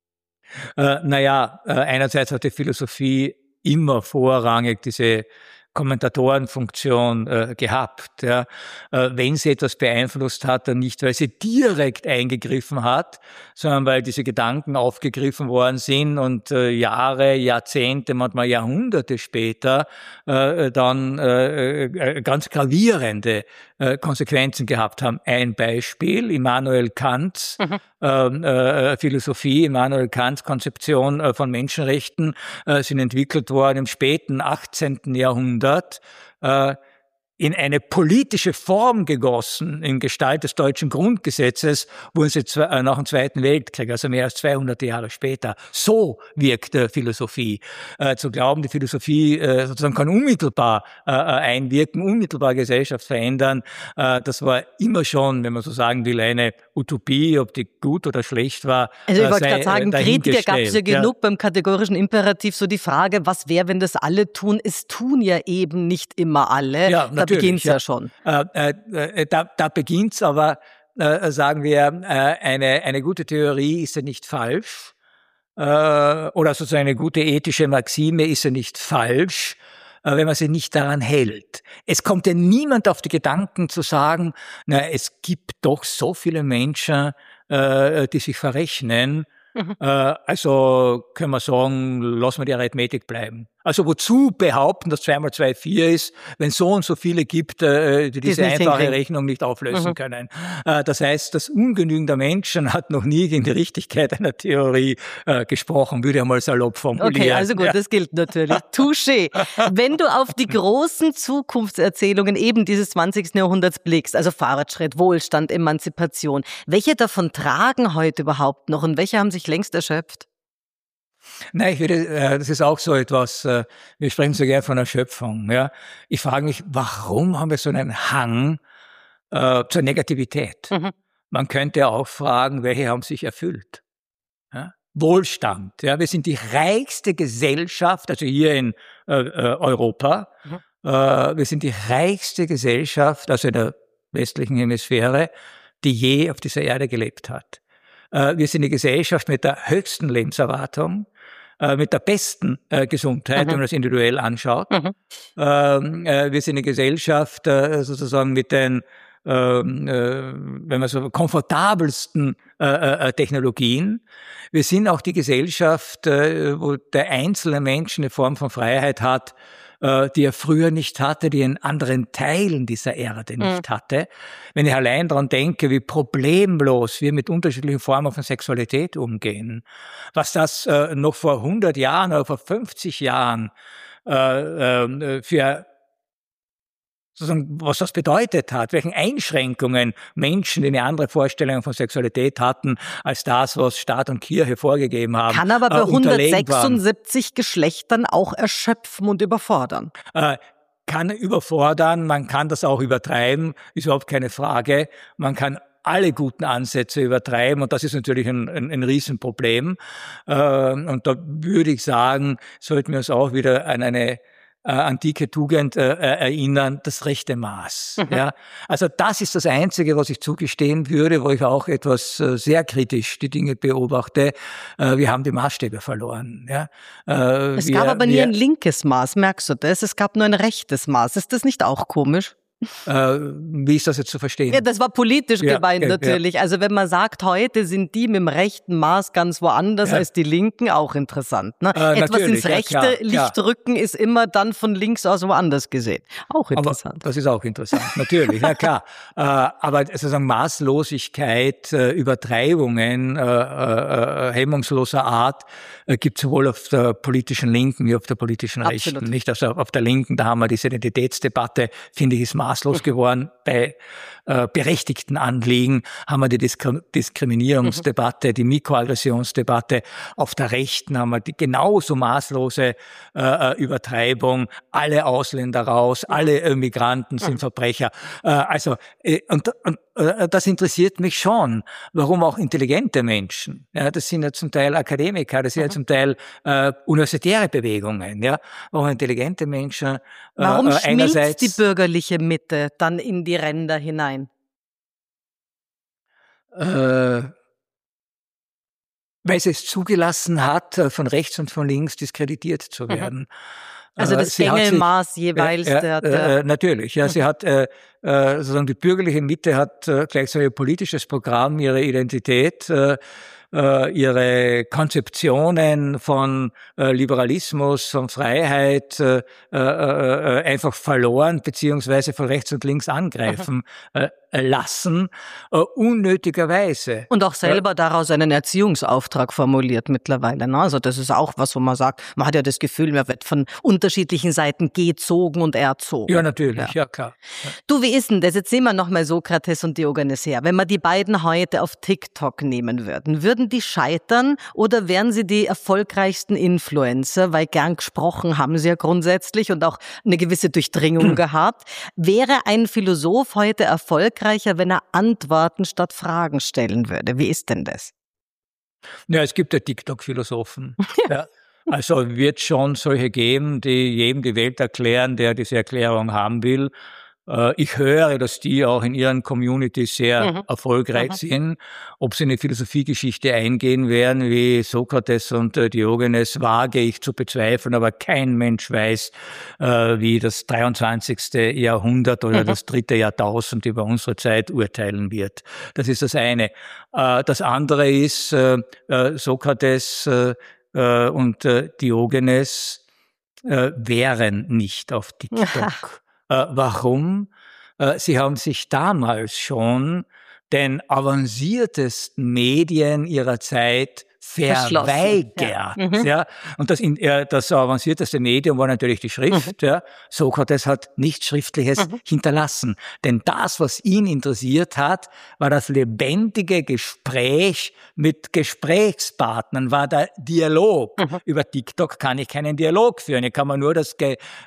Einerseits hat die Philosophie immer vorrangig diese Kommentatorenfunktion gehabt. Ja. Wenn sie etwas beeinflusst hat, dann nicht, weil sie direkt eingegriffen hat, sondern weil diese Gedanken aufgegriffen worden sind und Jahre, Jahrzehnte, manchmal Jahrhunderte später dann ganz gravierende Konsequenzen gehabt haben. Ein Beispiel, Immanuel Kants Philosophie, Immanuel Kants Konzeption von Menschenrechten sind entwickelt worden im späten 18. Jahrhundert, in eine politische Form gegossen, in Gestalt des deutschen Grundgesetzes, wurden sie nach dem Zweiten Weltkrieg, also mehr als 200 Jahre später. So wirkt Philosophie. Zu glauben, die Philosophie sozusagen kann unmittelbar einwirken, unmittelbar Gesellschaft verändern, das war immer schon, wenn man so sagen will, eine Utopie, ob die gut oder schlecht war. Also ich wollte gerade sagen, Kritiker gab es ja genug beim kategorischen Imperativ, so die Frage, was wäre, wenn das alle tun? Es tun ja eben nicht immer alle. Ja, da beginnt's ja schon. Da beginnt's, aber sagen wir, eine gute Theorie ist ja nicht falsch, oder sozusagen eine gute ethische Maxime ist ja nicht falsch, wenn man sie nicht daran hält. Es kommt ja niemand auf die Gedanken zu sagen, na, es gibt doch so viele Menschen, die sich verrechnen. Also können wir sagen, lassen wir die Arithmetik bleiben. Also wozu behaupten, dass 2 mal 2 4 ist, wenn so und so viele gibt, die diese einfache Rechnung nicht auflösen können. Das heißt, das Ungenügen der Menschen hat noch nie gegen die Richtigkeit einer Theorie gesprochen, würde ich mal salopp formulieren. Okay, also gut, das gilt natürlich. Touché. Wenn du auf die großen Zukunftserzählungen eben dieses 20. Jahrhunderts blickst, also Fortschritt, Wohlstand, Emanzipation, welche davon tragen heute überhaupt noch und welche haben sich längst erschöpft? Nein, das ist auch so etwas, wir sprechen so gerne von Erschöpfung. Ja. Ich frage mich, warum haben wir so einen Hang zur Negativität? Man könnte ja auch fragen, welche haben sich erfüllt? Ja. Wohlstand. Ja. Wir sind die reichste Gesellschaft, also hier in Europa, wir sind die reichste Gesellschaft, also in der westlichen Hemisphäre, die je auf dieser Erde gelebt hat. Wir sind die Gesellschaft mit der höchsten Lebenserwartung, mit der besten Gesundheit, wenn man das individuell anschaut. Wir sind eine Gesellschaft sozusagen mit den, wenn man so komfortabelsten Technologien. Wir sind auch die Gesellschaft, wo der einzelne Mensch eine Form von Freiheit hat, die er früher nicht hatte, die er in anderen Teilen dieser Erde nicht hatte. Wenn ich allein daran denke, wie problemlos wir mit unterschiedlichen Formen von Sexualität umgehen, was das noch vor 100 Jahren oder vor 50 Jahren für sozusagen, was das bedeutet hat, welchen Einschränkungen Menschen, die eine andere Vorstellung von Sexualität hatten, als das, was Staat und Kirche vorgegeben haben. Kann aber bei 176 Geschlechtern auch erschöpfen und überfordern. Kann überfordern, man kann das auch übertreiben, ist überhaupt keine Frage. Man kann alle guten Ansätze übertreiben und das ist natürlich ein Riesenproblem. Und da würde ich sagen, sollten wir uns auch wieder an eine antike Tugend erinnern, das rechte Maß. Ja, also das ist das Einzige, was ich zugestehen würde, wo ich auch etwas sehr kritisch die Dinge beobachte. Wir haben die Maßstäbe verloren. Ja, es gab aber nie ein linkes Maß, merkst du das? Es gab nur ein rechtes Maß. Ist das nicht auch komisch? Wie ist das jetzt zu verstehen? Ja, das war politisch gemeint natürlich. Also wenn man sagt, heute sind die mit dem rechten Maß ganz woanders als die Linken, auch interessant. Ne? Etwas ins rechte Licht rücken ist immer dann von links aus woanders gesehen. Auch interessant. Aber das ist auch interessant, natürlich, na klar. Aber sozusagen Maßlosigkeit, Übertreibungen hemmungsloser Art gibt es sowohl auf der politischen Linken wie auf der politischen Rechten. Nicht, also auf der Linken, da haben wir diese Identitätsdebatte, finde ich, ist maßlos geworden. Bei berechtigten Anliegen haben wir die Diskriminierungsdebatte, die Mikroaggressionsdebatte. Auf der Rechten haben wir die genauso maßlose Übertreibung. Alle Ausländer raus, alle Migranten sind Verbrecher. Das interessiert mich schon. Warum auch intelligente Menschen? Ja, das sind ja zum Teil Akademiker, das sind ja zum Teil universitäre Bewegungen. Ja, warum intelligente Menschen Warum schmilzt die bürgerliche Mitte dann in die Ränder hinein? Weil sie es zugelassen hat, von rechts und von links diskreditiert zu werden. Also das Gängelmaß jeweils. Natürlich, ja. Sie hat sozusagen die bürgerliche Mitte hat gleichsam ihr politisches Programm, ihre Identität, ihre Konzeptionen von Liberalismus, von Freiheit einfach verloren, beziehungsweise von rechts und links angreifen lassen, unnötigerweise. Und auch selber daraus einen Erziehungsauftrag formuliert mittlerweile. Ne? Also das ist auch was, wo man sagt, man hat ja das Gefühl, man wird von unterschiedlichen Seiten gezogen und erzogen. Ja, natürlich, ja klar. Ja. Du, wie ist denn das? Jetzt nehmen wir nochmal Sokrates und Diogenes her. Wenn wir die beiden heute auf TikTok nehmen würden die scheitern oder wären sie die erfolgreichsten Influencer? Weil gern gesprochen haben sie ja grundsätzlich und auch eine gewisse Durchdringung gehabt. Wäre ein Philosoph heute erfolgreicher, wenn er Antworten statt Fragen stellen würde? Wie ist denn das? Ja, es gibt ja TikTok-Philosophen. Ja. Also wird schon solche geben, die jedem die Welt erklären, der diese Erklärung haben will. Ich höre, dass die auch in ihren Communities sehr erfolgreich sind. Ob sie in eine Philosophiegeschichte eingehen werden, wie Sokrates und Diogenes, wage ich zu bezweifeln, aber kein Mensch weiß, wie das 23. Jahrhundert oder das 3. Jahrtausend über unsere Zeit urteilen wird. Das ist das eine. Das andere ist, Sokrates und Diogenes wären nicht auf TikTok. Warum? Sie haben sich damals schon den avanciertesten Medien ihrer Zeit verweigert. Ja. Und das avancierteste Medium war natürlich die Schrift. Ja. Sokrates hat nichts Schriftliches hinterlassen. Denn das, was ihn interessiert hat, war das lebendige Gespräch mit Gesprächspartnern, war der Dialog. Über TikTok kann ich keinen Dialog führen. Ich kann mir nur das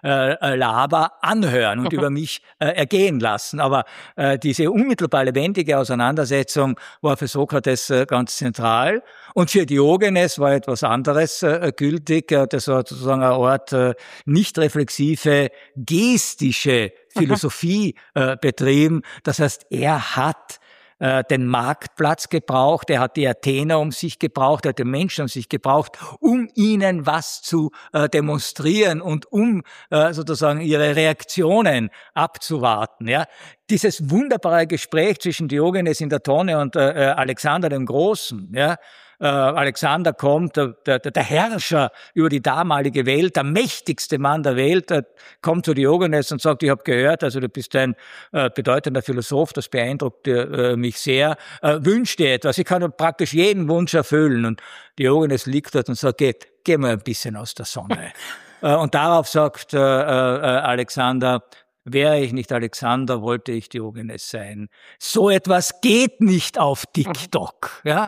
Laber anhören und über mich ergehen lassen. Aber diese unmittelbar lebendige Auseinandersetzung war für Sokrates ganz zentral. Und für Diogenes war etwas anderes gültig. Das war sozusagen eine Art nicht reflexive, gestische Philosophie betrieben. Das heißt, er hat den Marktplatz gebraucht, er hat die Athener um sich gebraucht, er hat die Menschen um sich gebraucht, um ihnen was zu demonstrieren und um sozusagen ihre Reaktionen abzuwarten. Ja. Dieses wunderbare Gespräch zwischen Diogenes in der Tonne und Alexander dem Großen, ja. Alexander kommt, der Herrscher über die damalige Welt, der mächtigste Mann der Welt, kommt zu Diogenes und sagt, ich habe gehört, also du bist ein bedeutender Philosoph, das beeindruckt mich sehr, wünsch dir etwas, ich kann praktisch jeden Wunsch erfüllen. Und Diogenes liegt dort und sagt, geh mal ein bisschen aus der Sonne. Und darauf sagt Alexander, wäre ich nicht Alexander, wollte ich Diogenes sein. So etwas geht nicht auf TikTok, ja.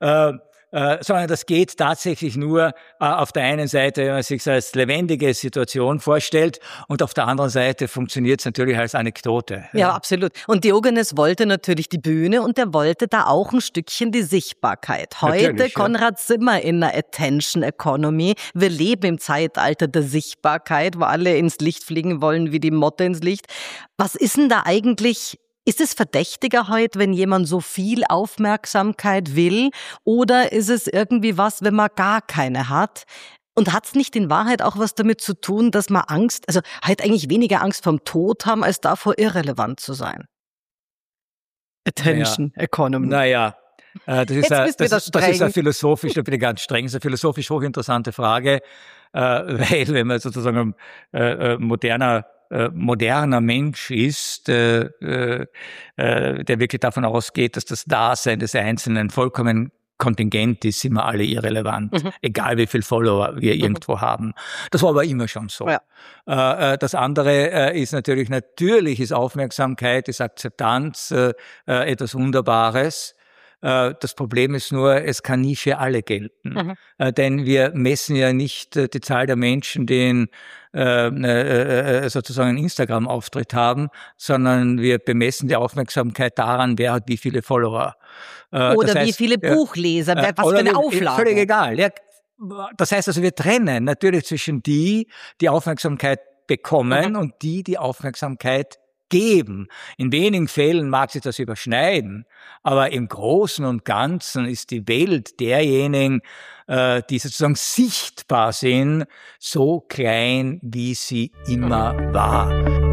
Sondern das geht tatsächlich nur auf der einen Seite, wenn man sich als lebendige Situation vorstellt, und auf der anderen Seite funktioniert es natürlich als Anekdote. Ja, absolut. Und Diogenes wollte natürlich die Bühne und er wollte da auch ein Stückchen die Sichtbarkeit. Heute Konrad Zimmer in der Attention Economy. Wir leben im Zeitalter der Sichtbarkeit, wo alle ins Licht fliegen wollen wie die Motte ins Licht. Was ist denn da eigentlich? Ist es verdächtiger heute, wenn jemand so viel Aufmerksamkeit will? Oder ist es irgendwie was, wenn man gar keine hat? Und hat es nicht in Wahrheit auch was damit zu tun, dass man Angst, also halt eigentlich weniger Angst vom Tod haben, als davor irrelevant zu sein? Attention Economy. Naja. Das ist eine philosophisch, da bin ich ganz streng, das ist eine philosophisch hochinteressante Frage, weil wenn man sozusagen moderner Mensch ist, der wirklich davon ausgeht, dass das Dasein des Einzelnen vollkommen kontingent ist, sind wir alle irrelevant, egal wie viel Follower wir irgendwo haben. Das war aber immer schon so. Ja. Das andere ist natürlich ist Aufmerksamkeit, ist Akzeptanz etwas Wunderbares. Das Problem ist nur, es kann nie für alle gelten. Denn wir messen ja nicht die Zahl der Menschen, die sozusagen einen Instagram-Auftritt haben, sondern wir bemessen die Aufmerksamkeit daran, wer hat wie viele Follower. Oder wie viele Buchleser, was für eine Auflage. Völlig egal. Ja, das heißt also, wir trennen natürlich zwischen die Aufmerksamkeit bekommen und die Aufmerksamkeit geben. In wenigen Fällen mag sich das überschneiden, aber im Großen und Ganzen ist die Welt derjenigen, die sozusagen sichtbar sind, so klein, wie sie immer war.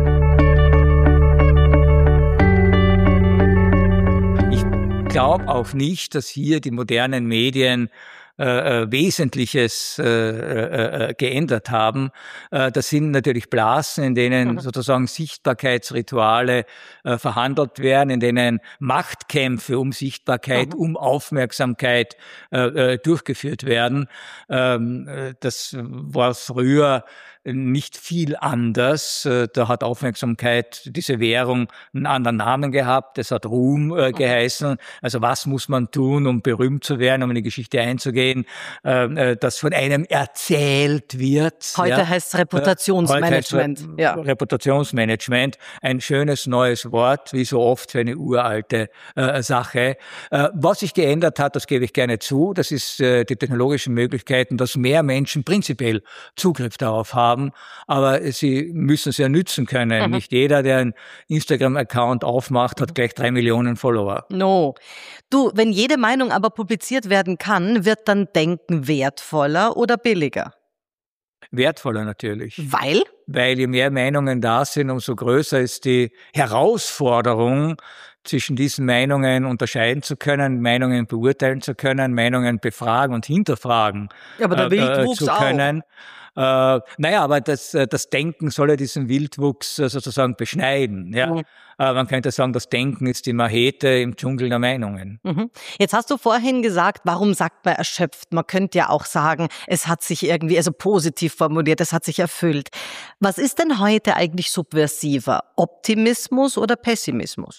Ich glaube auch nicht, dass hier die modernen Medien Wesentliches geändert haben. Das sind natürlich Blasen, in denen sozusagen Sichtbarkeitsrituale verhandelt werden, in denen Machtkämpfe um Sichtbarkeit, um Aufmerksamkeit durchgeführt werden. Das war früher nicht viel anders. Da hat Aufmerksamkeit, diese Währung, einen anderen Namen gehabt. Es hat Ruhm geheißen. Also was muss man tun, um berühmt zu werden, um in die Geschichte einzugehen, das von einem erzählt wird. Heute heißt es Reputationsmanagement. Heute heißt Reputationsmanagement, ein schönes neues Wort, wie so oft für eine uralte Sache. Was sich geändert hat, das gebe ich gerne zu, das ist die technologischen Möglichkeiten, dass mehr Menschen prinzipiell Zugriff darauf haben. Aber sie müssen es ja nützen können. Nicht jeder, der einen Instagram-Account aufmacht, hat gleich 3 Millionen Follower. No. Du, wenn jede Meinung aber publiziert werden kann, wird dann Denken wertvoller oder billiger? Wertvoller natürlich. Weil? Weil je mehr Meinungen da sind, umso größer ist die Herausforderung, zwischen diesen Meinungen unterscheiden zu können, Meinungen beurteilen zu können, Meinungen befragen und hinterfragen aber der Wildwuchs zu können. Auch. Aber das Denken soll ja diesen Wildwuchs sozusagen beschneiden. Ja? Man könnte sagen, das Denken ist die Machete im Dschungel der Meinungen. Jetzt hast du vorhin gesagt, warum sagt man erschöpft? Man könnte ja auch sagen, es hat sich irgendwie, also positiv formuliert, es hat sich erfüllt. Was ist denn heute eigentlich subversiver? Optimismus oder Pessimismus?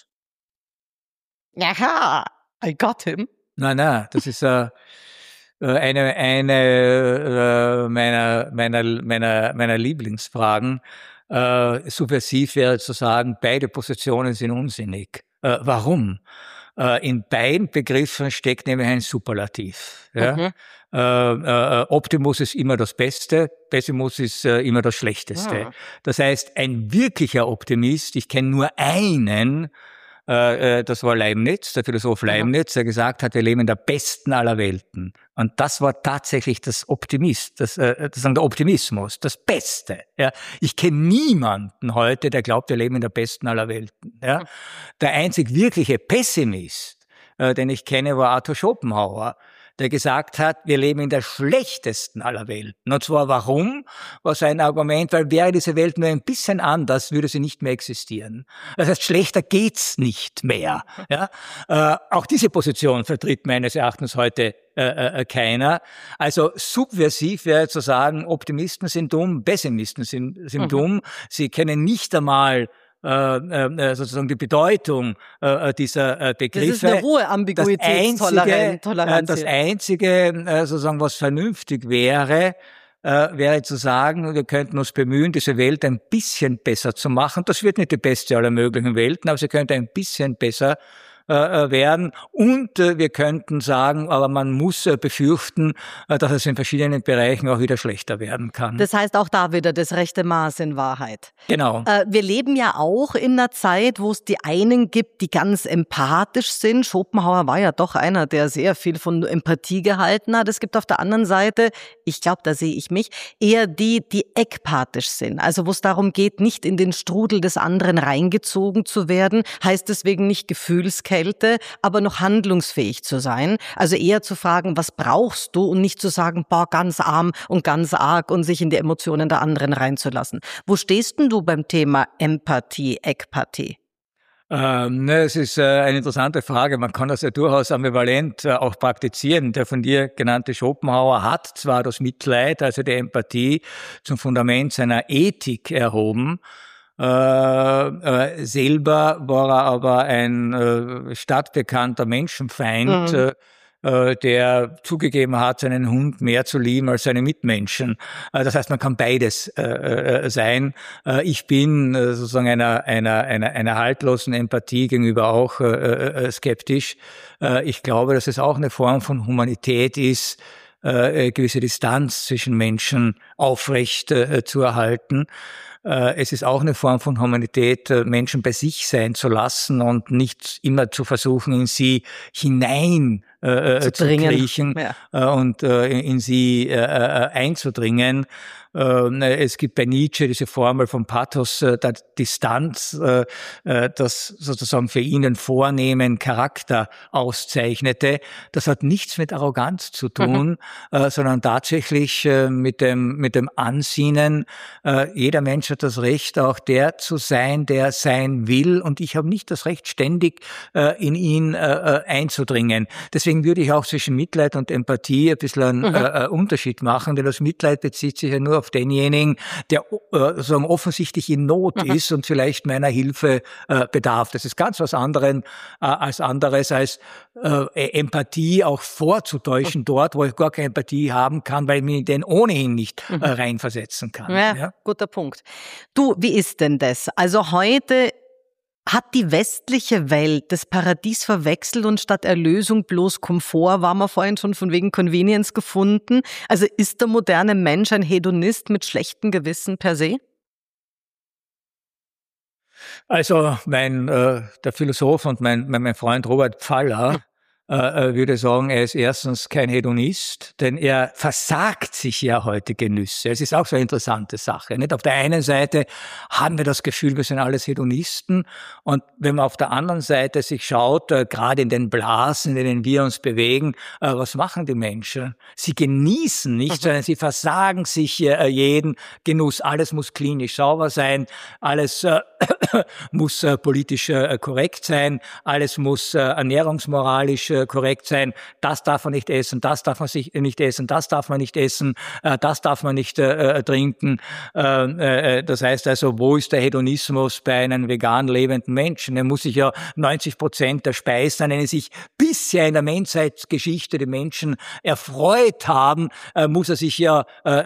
Aha, I got him. Nein, das ist eine meiner Lieblingsfragen. Subversiv wäre zu sagen, beide Positionen sind unsinnig. Warum? In beiden Begriffen steckt nämlich ein Superlativ. Ja? Optimus ist immer das Beste, Pessimus ist immer das Schlechteste. Das heißt, ein wirklicher Optimist, ich kenne nur einen, das war Leibniz, der Philosoph Leibniz, der gesagt hat, wir leben in der besten aller Welten. Und das war tatsächlich der Optimismus, das Beste. Ja. Ich kenne niemanden heute, der glaubt, wir leben in der besten aller Welten. Ja. Der einzig wirkliche Pessimist, den ich kenne, war Arthur Schopenhauer, der gesagt hat, wir leben in der schlechtesten aller Welten. Und zwar warum? War sein Argument, weil wäre diese Welt nur ein bisschen anders, würde sie nicht mehr existieren. Das heißt, schlechter geht's nicht mehr. Ja? Auch diese Position vertritt meines Erachtens heute keiner. Also subversiv wäre zu sagen, Optimisten sind dumm, Pessimisten sind dumm. Sie kennen nicht einmal sozusagen die Bedeutung dieser Begriffe. Das ist eine hohe Ambiguitätstoleranz. Das Einzige, sozusagen, was vernünftig wäre zu sagen, wir könnten uns bemühen, diese Welt ein bisschen besser zu machen. Das wird nicht die beste aller möglichen Welten, aber sie könnte ein bisschen besser werden. Und wir könnten sagen, aber man muss befürchten, dass es in verschiedenen Bereichen auch wieder schlechter werden kann. Das heißt auch da wieder das rechte Maß in Wahrheit. Genau. Wir leben ja auch in einer Zeit, wo es die einen gibt, die ganz empathisch sind. Schopenhauer war ja doch einer, der sehr viel von Empathie gehalten hat. Es gibt auf der anderen Seite, ich glaube, da sehe ich mich, eher die ekpathisch sind. Also wo es darum geht, nicht in den Strudel des anderen reingezogen zu werden, heißt deswegen nicht Gefühlskälte, aber noch handlungsfähig zu sein. Also eher zu fragen, was brauchst du und nicht zu sagen, boah, ganz arm und ganz arg und sich in die Emotionen der anderen reinzulassen. Wo stehst denn du beim Thema Empathie, Ekpathie? Es ist eine interessante Frage. Man kann das ja durchaus ambivalent auch praktizieren. Der von dir genannte Schopenhauer hat zwar das Mitleid, also die Empathie, zum Fundament seiner Ethik erhoben. Selber war er aber ein stadtbekannter Menschenfeind, der zugegeben hat, seinen Hund mehr zu lieben als seine Mitmenschen. Das heißt, man kann beides sein. Ich bin sozusagen einer haltlosen Empathie gegenüber auch skeptisch. Ich glaube, dass es auch eine Form von Humanität ist, gewisse Distanz zwischen Menschen aufrecht zu erhalten. Es ist auch eine Form von Humanität, Menschen bei sich sein zu lassen und nicht immer zu versuchen, in sie hinein zu kriechen und in sie einzudringen. Es gibt bei Nietzsche diese Formel von Pathos der Distanz, das sozusagen für ihn einen vornehmen Charakter auszeichnete. Das hat nichts mit Arroganz zu tun, sondern tatsächlich mit dem Ansinnen, jeder Mensch hat das Recht, auch der zu sein, der sein will, und ich habe nicht das Recht, ständig in ihn einzudringen. Deswegen würde ich auch zwischen Mitleid und Empathie ein bisschen einen Unterschied machen, denn das Mitleid bezieht sich ja nur auf denjenigen, der sozusagen offensichtlich in Not ist und vielleicht meiner Hilfe bedarf. Das ist ganz was anderes als Empathie auch vorzutäuschen dort, wo ich gar keine Empathie haben kann, weil ich mich den ohnehin nicht reinversetzen kann. Ja, guter Punkt. Du, wie ist denn das? Also heute hat die westliche Welt das Paradies verwechselt und statt Erlösung bloß Komfort, war man vorhin schon von wegen Convenience gefunden. Also ist der moderne Mensch ein Hedonist mit schlechtem Gewissen per se? Also der Philosoph und mein Freund Robert Pfaller würde sagen, er ist erstens kein Hedonist, denn er versagt sich ja heute Genüsse. Es ist auch so eine interessante Sache. Nicht? Auf der einen Seite haben wir das Gefühl, wir sind alles Hedonisten, und wenn man auf der anderen Seite sich schaut, gerade in den Blasen, in denen wir uns bewegen, was machen die Menschen? Sie genießen nicht, sondern sie versagen sich jeden Genuss. Alles muss klinisch sauber sein, alles muss politisch korrekt sein, alles muss ernährungsmoralisch korrekt sein, das darf man nicht essen, das darf man sich nicht essen, das darf man nicht essen, das darf man nicht trinken. Das heißt also, wo ist der Hedonismus bei einem vegan lebenden Menschen? Er muss sich ja 90% der Speisen, an denen sich bisher in der Menschheitsgeschichte die Menschen erfreut haben, muss er sich ja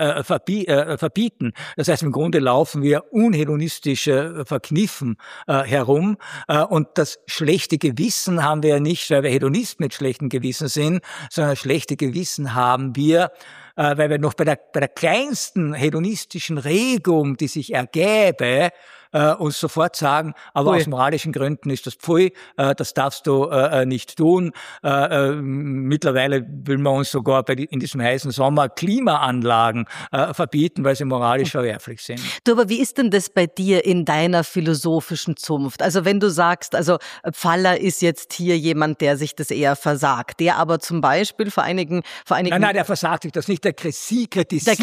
verbieten. Das heißt, im Grunde laufen wir unhedonistisch verkniffen herum, und das schlechte Gewissen haben wir ja nicht, weil wir Hedonisten mit schlechtem Gewissen sind, sondern schlechte Gewissen haben wir, weil wir noch bei der kleinsten hedonistischen Regung, die sich ergäbe, uns sofort sagen, aber aus moralischen Gründen ist das Pfui, das darfst du nicht tun. Mittlerweile will man uns sogar in diesem heißen Sommer Klimaanlagen verbieten, weil sie moralisch verwerflich sind. Du, aber wie ist denn das bei dir in deiner philosophischen Zunft? Also wenn du sagst, also Pfaller ist jetzt hier jemand, der sich das eher versagt, der aber zum Beispiel vor einigen Nein, der versagt sich das nicht, der kritisiert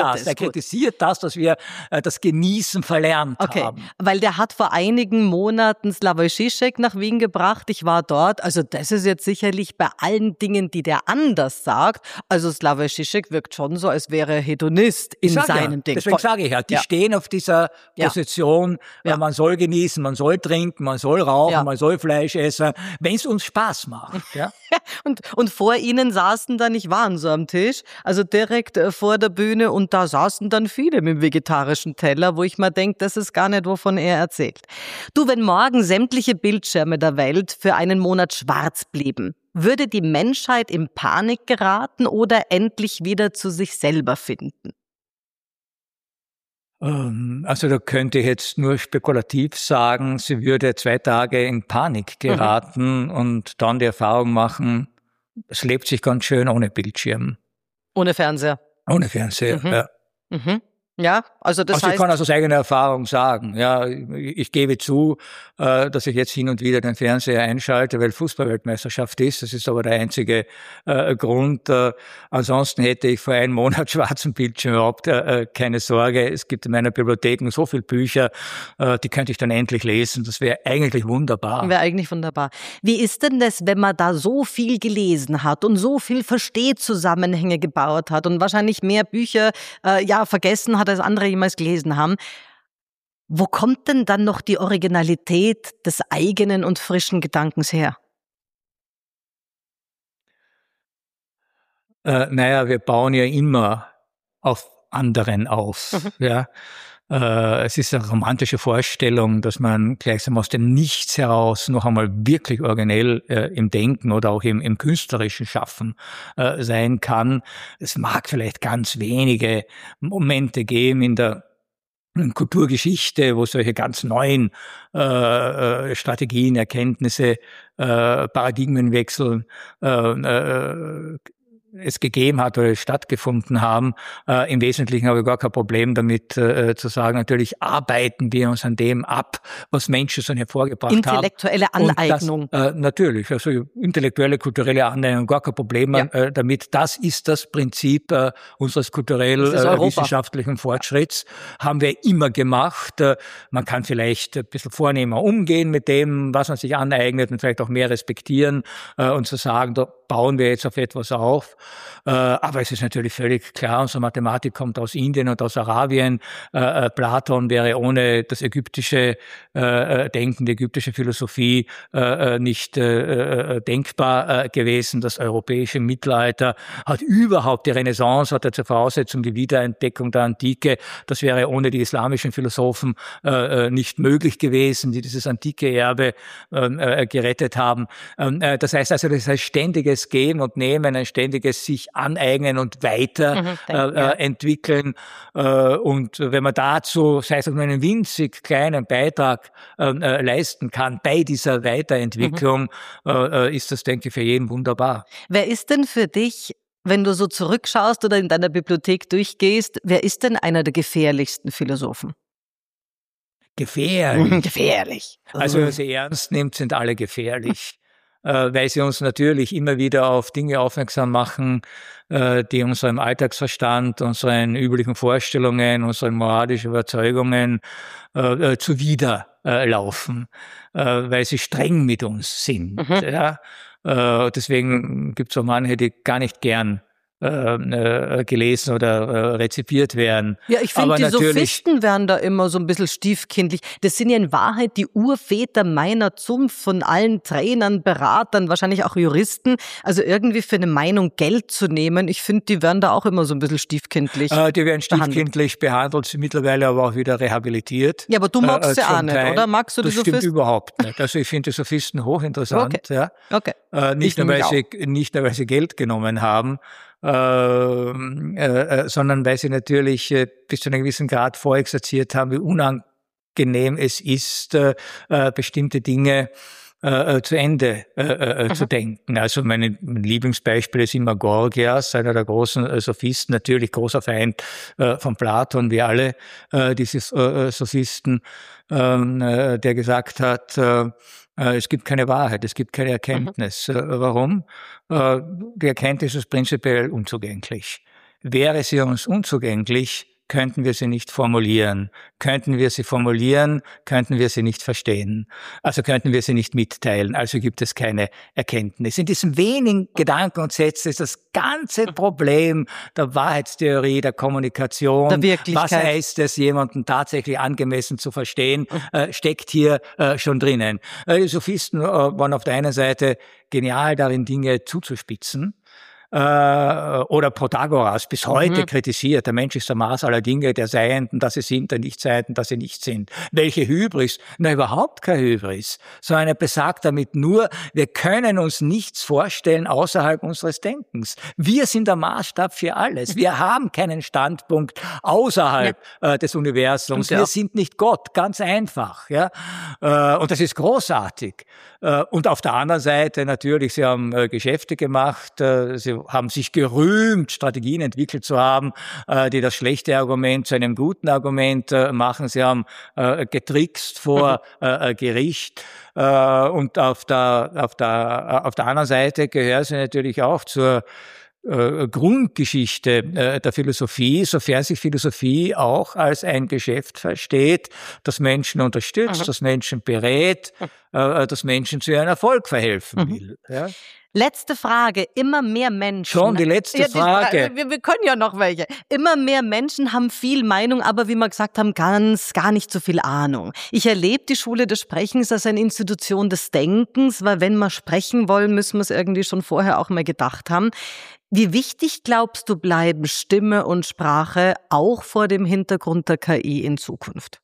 das, dass wir das Genießen verlernt haben. Weil der hat vor einigen Monaten Slavoj Žižek nach Wien gebracht. Ich war dort. Also das ist jetzt sicherlich bei allen Dingen, die der anders sagt. Also Slavoj Žižek wirkt schon so, als wäre er Hedonist in seinem Ding. Deswegen sage ich ja, die stehen auf dieser Position, man soll genießen, man soll trinken, man soll rauchen, man soll Fleisch essen, wenn es uns Spaß macht. Ja? Und vor ihnen saßen dann, ich war so am Tisch, also direkt vor der Bühne, und da saßen dann viele mit dem vegetarischen Teller, wo ich mir denke, das ist gar nicht, wovon er erzählt. Du, wenn morgen sämtliche Bildschirme der Welt für einen Monat schwarz blieben, würde die Menschheit in Panik geraten oder endlich wieder zu sich selber finden? Also da könnte ich jetzt nur spekulativ sagen, sie würde 2 Tage in Panik geraten und dann die Erfahrung machen, es lebt sich ganz schön ohne Bildschirm. Ohne Fernseher? Ohne Fernseher, ja. Ja, also das heißt... Ich kann aus eigener Erfahrung sagen, ja, ich gebe zu, dass ich jetzt hin und wieder den Fernseher einschalte, weil Fußballweltmeisterschaft ist. Das ist aber der einzige Grund. Ansonsten hätte ich vor einem Monat schwarzen Bildschirm überhaupt keine Sorge. Es gibt in meiner Bibliothek noch so viele Bücher, die könnte ich dann endlich lesen. Das wäre eigentlich wunderbar. Wäre eigentlich wunderbar. Wie ist denn das, wenn man da so viel gelesen hat und so viel Verstehzusammenhänge gebaut hat und wahrscheinlich mehr Bücher vergessen hat, als andere jemals gelesen haben? Wo kommt denn dann noch die Originalität des eigenen und frischen Gedankens her? Wir bauen ja immer auf anderen auf. Ja. Es ist eine romantische Vorstellung, dass man gleichsam aus dem Nichts heraus noch einmal wirklich originell im Denken oder auch im künstlerischen Schaffen sein kann. Es mag vielleicht ganz wenige Momente geben in der Kulturgeschichte, wo solche ganz neuen Strategien, Erkenntnisse, Paradigmenwechsel es gegeben hat oder stattgefunden haben. Im Wesentlichen habe ich gar kein Problem damit zu sagen, natürlich arbeiten wir uns an dem ab, was Menschen so hervorgebracht haben. Intellektuelle Aneignung. Das, natürlich, also intellektuelle, kulturelle Aneignung, gar kein Problem damit. Das ist das Prinzip unseres kulturell-wissenschaftlichen Fortschritts. Haben wir immer gemacht. Man kann vielleicht ein bisschen vornehmer umgehen mit dem, was man sich aneignet und vielleicht auch mehr respektieren und zu sagen, da bauen wir jetzt auf etwas auf. Aber es ist natürlich völlig klar, unsere Mathematik kommt aus Indien und aus Arabien. Platon wäre ohne das ägyptische Denken, die ägyptische Philosophie nicht denkbar gewesen. Das europäische Mittelalter hat überhaupt, die Renaissance hat ja zur Voraussetzung die Wiederentdeckung der Antike. Das wäre ohne die islamischen Philosophen nicht möglich gewesen, die dieses antike Erbe gerettet haben. Das heißt also, das heißt ständiges Geben und Nehmen, ein ständiges sich aneignen und weiter entwickeln. Und wenn man dazu, sei es auch nur einen winzig kleinen Beitrag leisten kann bei dieser Weiterentwicklung, ist das, denke ich, für jeden wunderbar. Wer ist denn für dich, wenn du so zurückschaust oder in deiner Bibliothek durchgehst, wer ist denn einer der gefährlichsten Philosophen? Gefährlich? Gefährlich. Also, wer sie ernst nimmt, sind alle gefährlich. Weil sie uns natürlich immer wieder auf Dinge aufmerksam machen, die unserem Alltagsverstand, unseren üblichen Vorstellungen, unseren moralischen Überzeugungen zuwiderlaufen, weil sie streng mit uns sind. Ja? Deswegen gibt es auch manche, die gar nicht gern gelesen oder rezipiert werden. Ja, ich finde, die Sophisten werden da immer so ein bisschen stiefkindlich. Das sind ja in Wahrheit die Urväter meiner Zunft, von allen Trainern, Beratern, wahrscheinlich auch Juristen. Also irgendwie für eine Meinung Geld zu nehmen, ich finde, die werden da auch immer so ein bisschen stiefkindlich Die werden stiefkindlich behandelt, sind mittlerweile aber auch wieder rehabilitiert. Ja, aber du magst sie auch nicht, oder? Magst du die Sophisten? Das stimmt überhaupt nicht. Also ich finde die Sophisten hochinteressant. Okay. Ja. Okay. Nicht nur, weil sie Geld genommen haben, sondern weil sie natürlich bis zu einem gewissen Grad vorexerziert haben, wie unangenehm es ist, bestimmte Dinge zu Ende zu denken. Also mein Lieblingsbeispiel ist immer Gorgias, einer der großen Sophisten, natürlich großer Feind von Platon, wie alle diese Sophisten, der gesagt hat, es gibt keine Wahrheit, es gibt keine Erkenntnis. Warum? Die Erkenntnis ist prinzipiell unzugänglich. Wäre sie uns unzugänglich, könnten wir sie nicht formulieren. Könnten wir sie formulieren, könnten wir sie nicht verstehen. Also könnten wir sie nicht mitteilen. Also gibt es keine Erkenntnis. In diesen wenigen Gedanken und Sätzen ist das ganze Problem der Wahrheitstheorie, der Kommunikation, der Wirklichkeit. Was heißt es, jemanden tatsächlich angemessen zu verstehen, steckt hier schon drinnen. Die Sophisten waren auf der einen Seite genial darin, Dinge zuzuspitzen. Oder Protagoras bis heute kritisiert, der Mensch ist der Maß aller Dinge, der Seienden, dass sie sind, der Nichtseienden, dass sie nicht sind. Welche Hybris? Na, überhaupt keine Hybris, sondern er besagt damit nur, wir können uns nichts vorstellen außerhalb unseres Denkens. Wir sind der Maßstab für alles. Wir haben keinen Standpunkt außerhalb des Universums. Wir sind nicht Gott, ganz einfach. Ja? Und das ist großartig. Und auf der anderen Seite natürlich, sie haben Geschäfte gemacht, sie haben sich gerühmt, Strategien entwickelt zu haben, die das schlechte Argument zu einem guten Argument machen. Sie haben getrickst vor Gericht. Und auf der anderen Seite gehören sie natürlich auch zur Grundgeschichte der Philosophie, sofern sich Philosophie auch als ein Geschäft versteht, das Menschen unterstützt, das Menschen berät, das Menschen zu ihrem Erfolg verhelfen will. Ja? Letzte Frage. Immer mehr Menschen. Schon die letzte Frage. Wir können ja noch welche. Immer mehr Menschen haben viel Meinung, aber wie wir gesagt haben, gar nicht so viel Ahnung. Ich erlebe die Schule des Sprechens als eine Institution des Denkens, weil wenn wir sprechen wollen, müssen wir es irgendwie schon vorher auch mal gedacht haben. Wie wichtig, glaubst du, bleiben Stimme und Sprache auch vor dem Hintergrund der KI in Zukunft?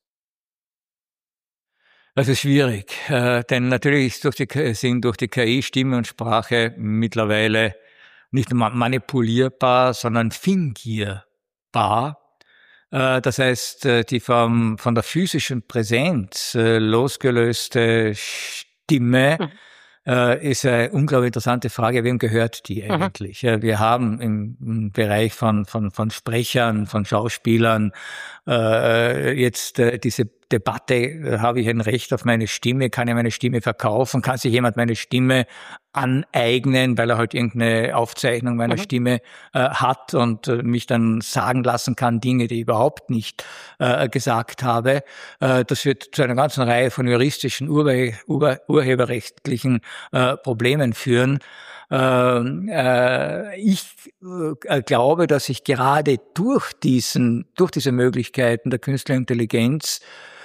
Das ist schwierig, denn natürlich sind durch die KI Stimme und Sprache mittlerweile nicht nur manipulierbar, sondern fingierbar. Das heißt, die von der physischen Präsenz losgelöste Stimme ist eine unglaublich interessante Frage. Wem gehört die eigentlich? Wir haben im Bereich von Sprechern, von Schauspielern jetzt diese Debatte, habe ich ein Recht auf meine Stimme, kann ich meine Stimme verkaufen, kann sich jemand meine Stimme aneignen, weil er halt irgendeine Aufzeichnung meiner Stimme hat und mich dann sagen lassen kann, Dinge, die ich überhaupt nicht gesagt habe. Das wird zu einer ganzen Reihe von juristischen, urheberrechtlichen Problemen führen. Ich glaube, dass sich gerade durch diese Möglichkeiten der künstlichen Intelligenz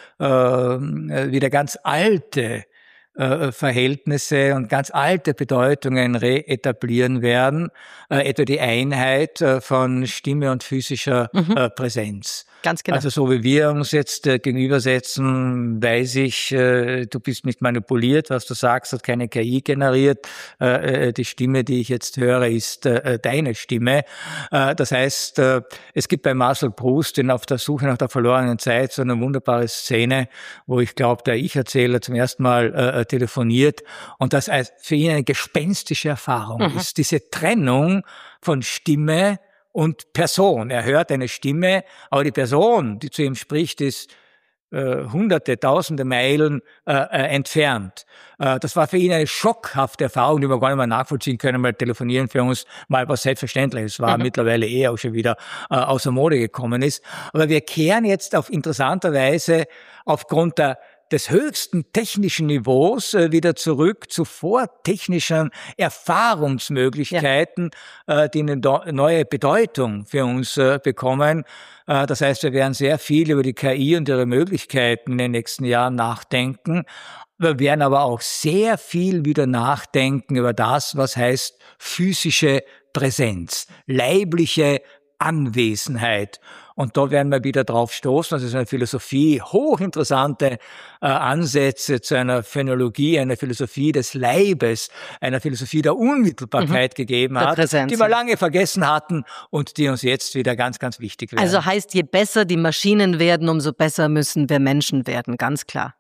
wieder ganz alte Verhältnisse und ganz alte Bedeutungen reetablieren werden, etwa die Einheit von Stimme und physischer Präsenz. Ganz genau. Also so wie wir uns jetzt gegenübersetzen, weiß ich, du bist nicht manipuliert, was du sagst, hat keine KI generiert. Die Stimme, die ich jetzt höre, ist deine Stimme. Das heißt, es gibt bei Marcel Proust in Auf der Suche nach der verlorenen Zeit so eine wunderbare Szene, wo ich glaube, der Ich-Erzähler zum ersten Mal telefoniert und das für ihn eine gespenstische Erfahrung ist. Diese Trennung von Stimme und Person. Er hört eine Stimme, aber die Person, die zu ihm spricht, ist hunderte, tausende Meilen entfernt. Das war für ihn eine schockhafte Erfahrung, die wir gar nicht mehr nachvollziehen können, weil Telefonieren für uns mal was Selbstverständliches war, mittlerweile auch schon wieder außer Mode gekommen ist. Aber wir kehren jetzt auf interessanter Weise aufgrund des höchsten technischen Niveaus wieder zurück zu vortechnischen Erfahrungsmöglichkeiten, die eine neue Bedeutung für uns bekommen. Das heißt, wir werden sehr viel über die KI und ihre Möglichkeiten in den nächsten Jahren nachdenken. Wir werden aber auch sehr viel wieder nachdenken über das, was heißt physische Präsenz, leibliche Anwesenheit. Und da werden wir wieder drauf stoßen. Das ist eine Philosophie, hochinteressante Ansätze zu einer Phänologie, einer Philosophie des Leibes, einer Philosophie der Unmittelbarkeit gegeben hat, die wir lange vergessen hatten und die uns jetzt wieder ganz, ganz wichtig werden. Also heißt, je besser die Maschinen werden, umso besser müssen wir Menschen werden, ganz klar.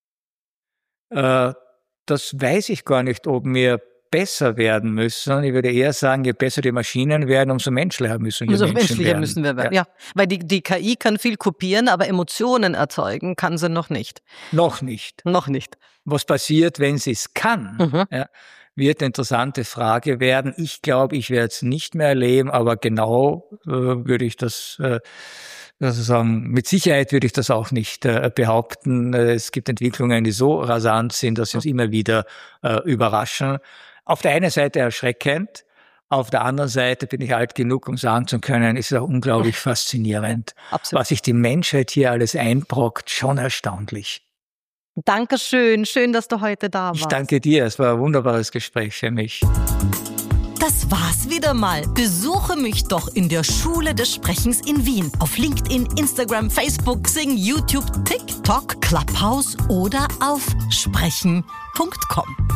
Das weiß ich gar nicht, ob wir besser werden müssen. Ich würde eher sagen, je besser die Maschinen werden, umso menschlicher müssen wir werden. Ja, weil die KI kann viel kopieren, aber Emotionen erzeugen kann sie noch nicht. Noch nicht. Was passiert, wenn sie es kann? Ja, wird eine interessante Frage werden. Ich glaube, ich werde es nicht mehr erleben, aber genau würde ich das sozusagen, mit Sicherheit würde ich das auch nicht behaupten. Es gibt Entwicklungen, die so rasant sind, dass sie uns immer wieder überraschen. Auf der einen Seite erschreckend, auf der anderen Seite bin ich alt genug, um sagen zu können, ist es auch unglaublich faszinierend. Absolut. Was sich die Menschheit hier alles einbrockt, schon erstaunlich. Dankeschön, schön, dass du heute da warst. Ich danke dir, es war ein wunderbares Gespräch für mich. Das war's wieder mal. Besuche mich doch in der Schule des Sprechens in Wien. Auf LinkedIn, Instagram, Facebook, Xing, YouTube, TikTok, Clubhouse oder auf sprechen.com.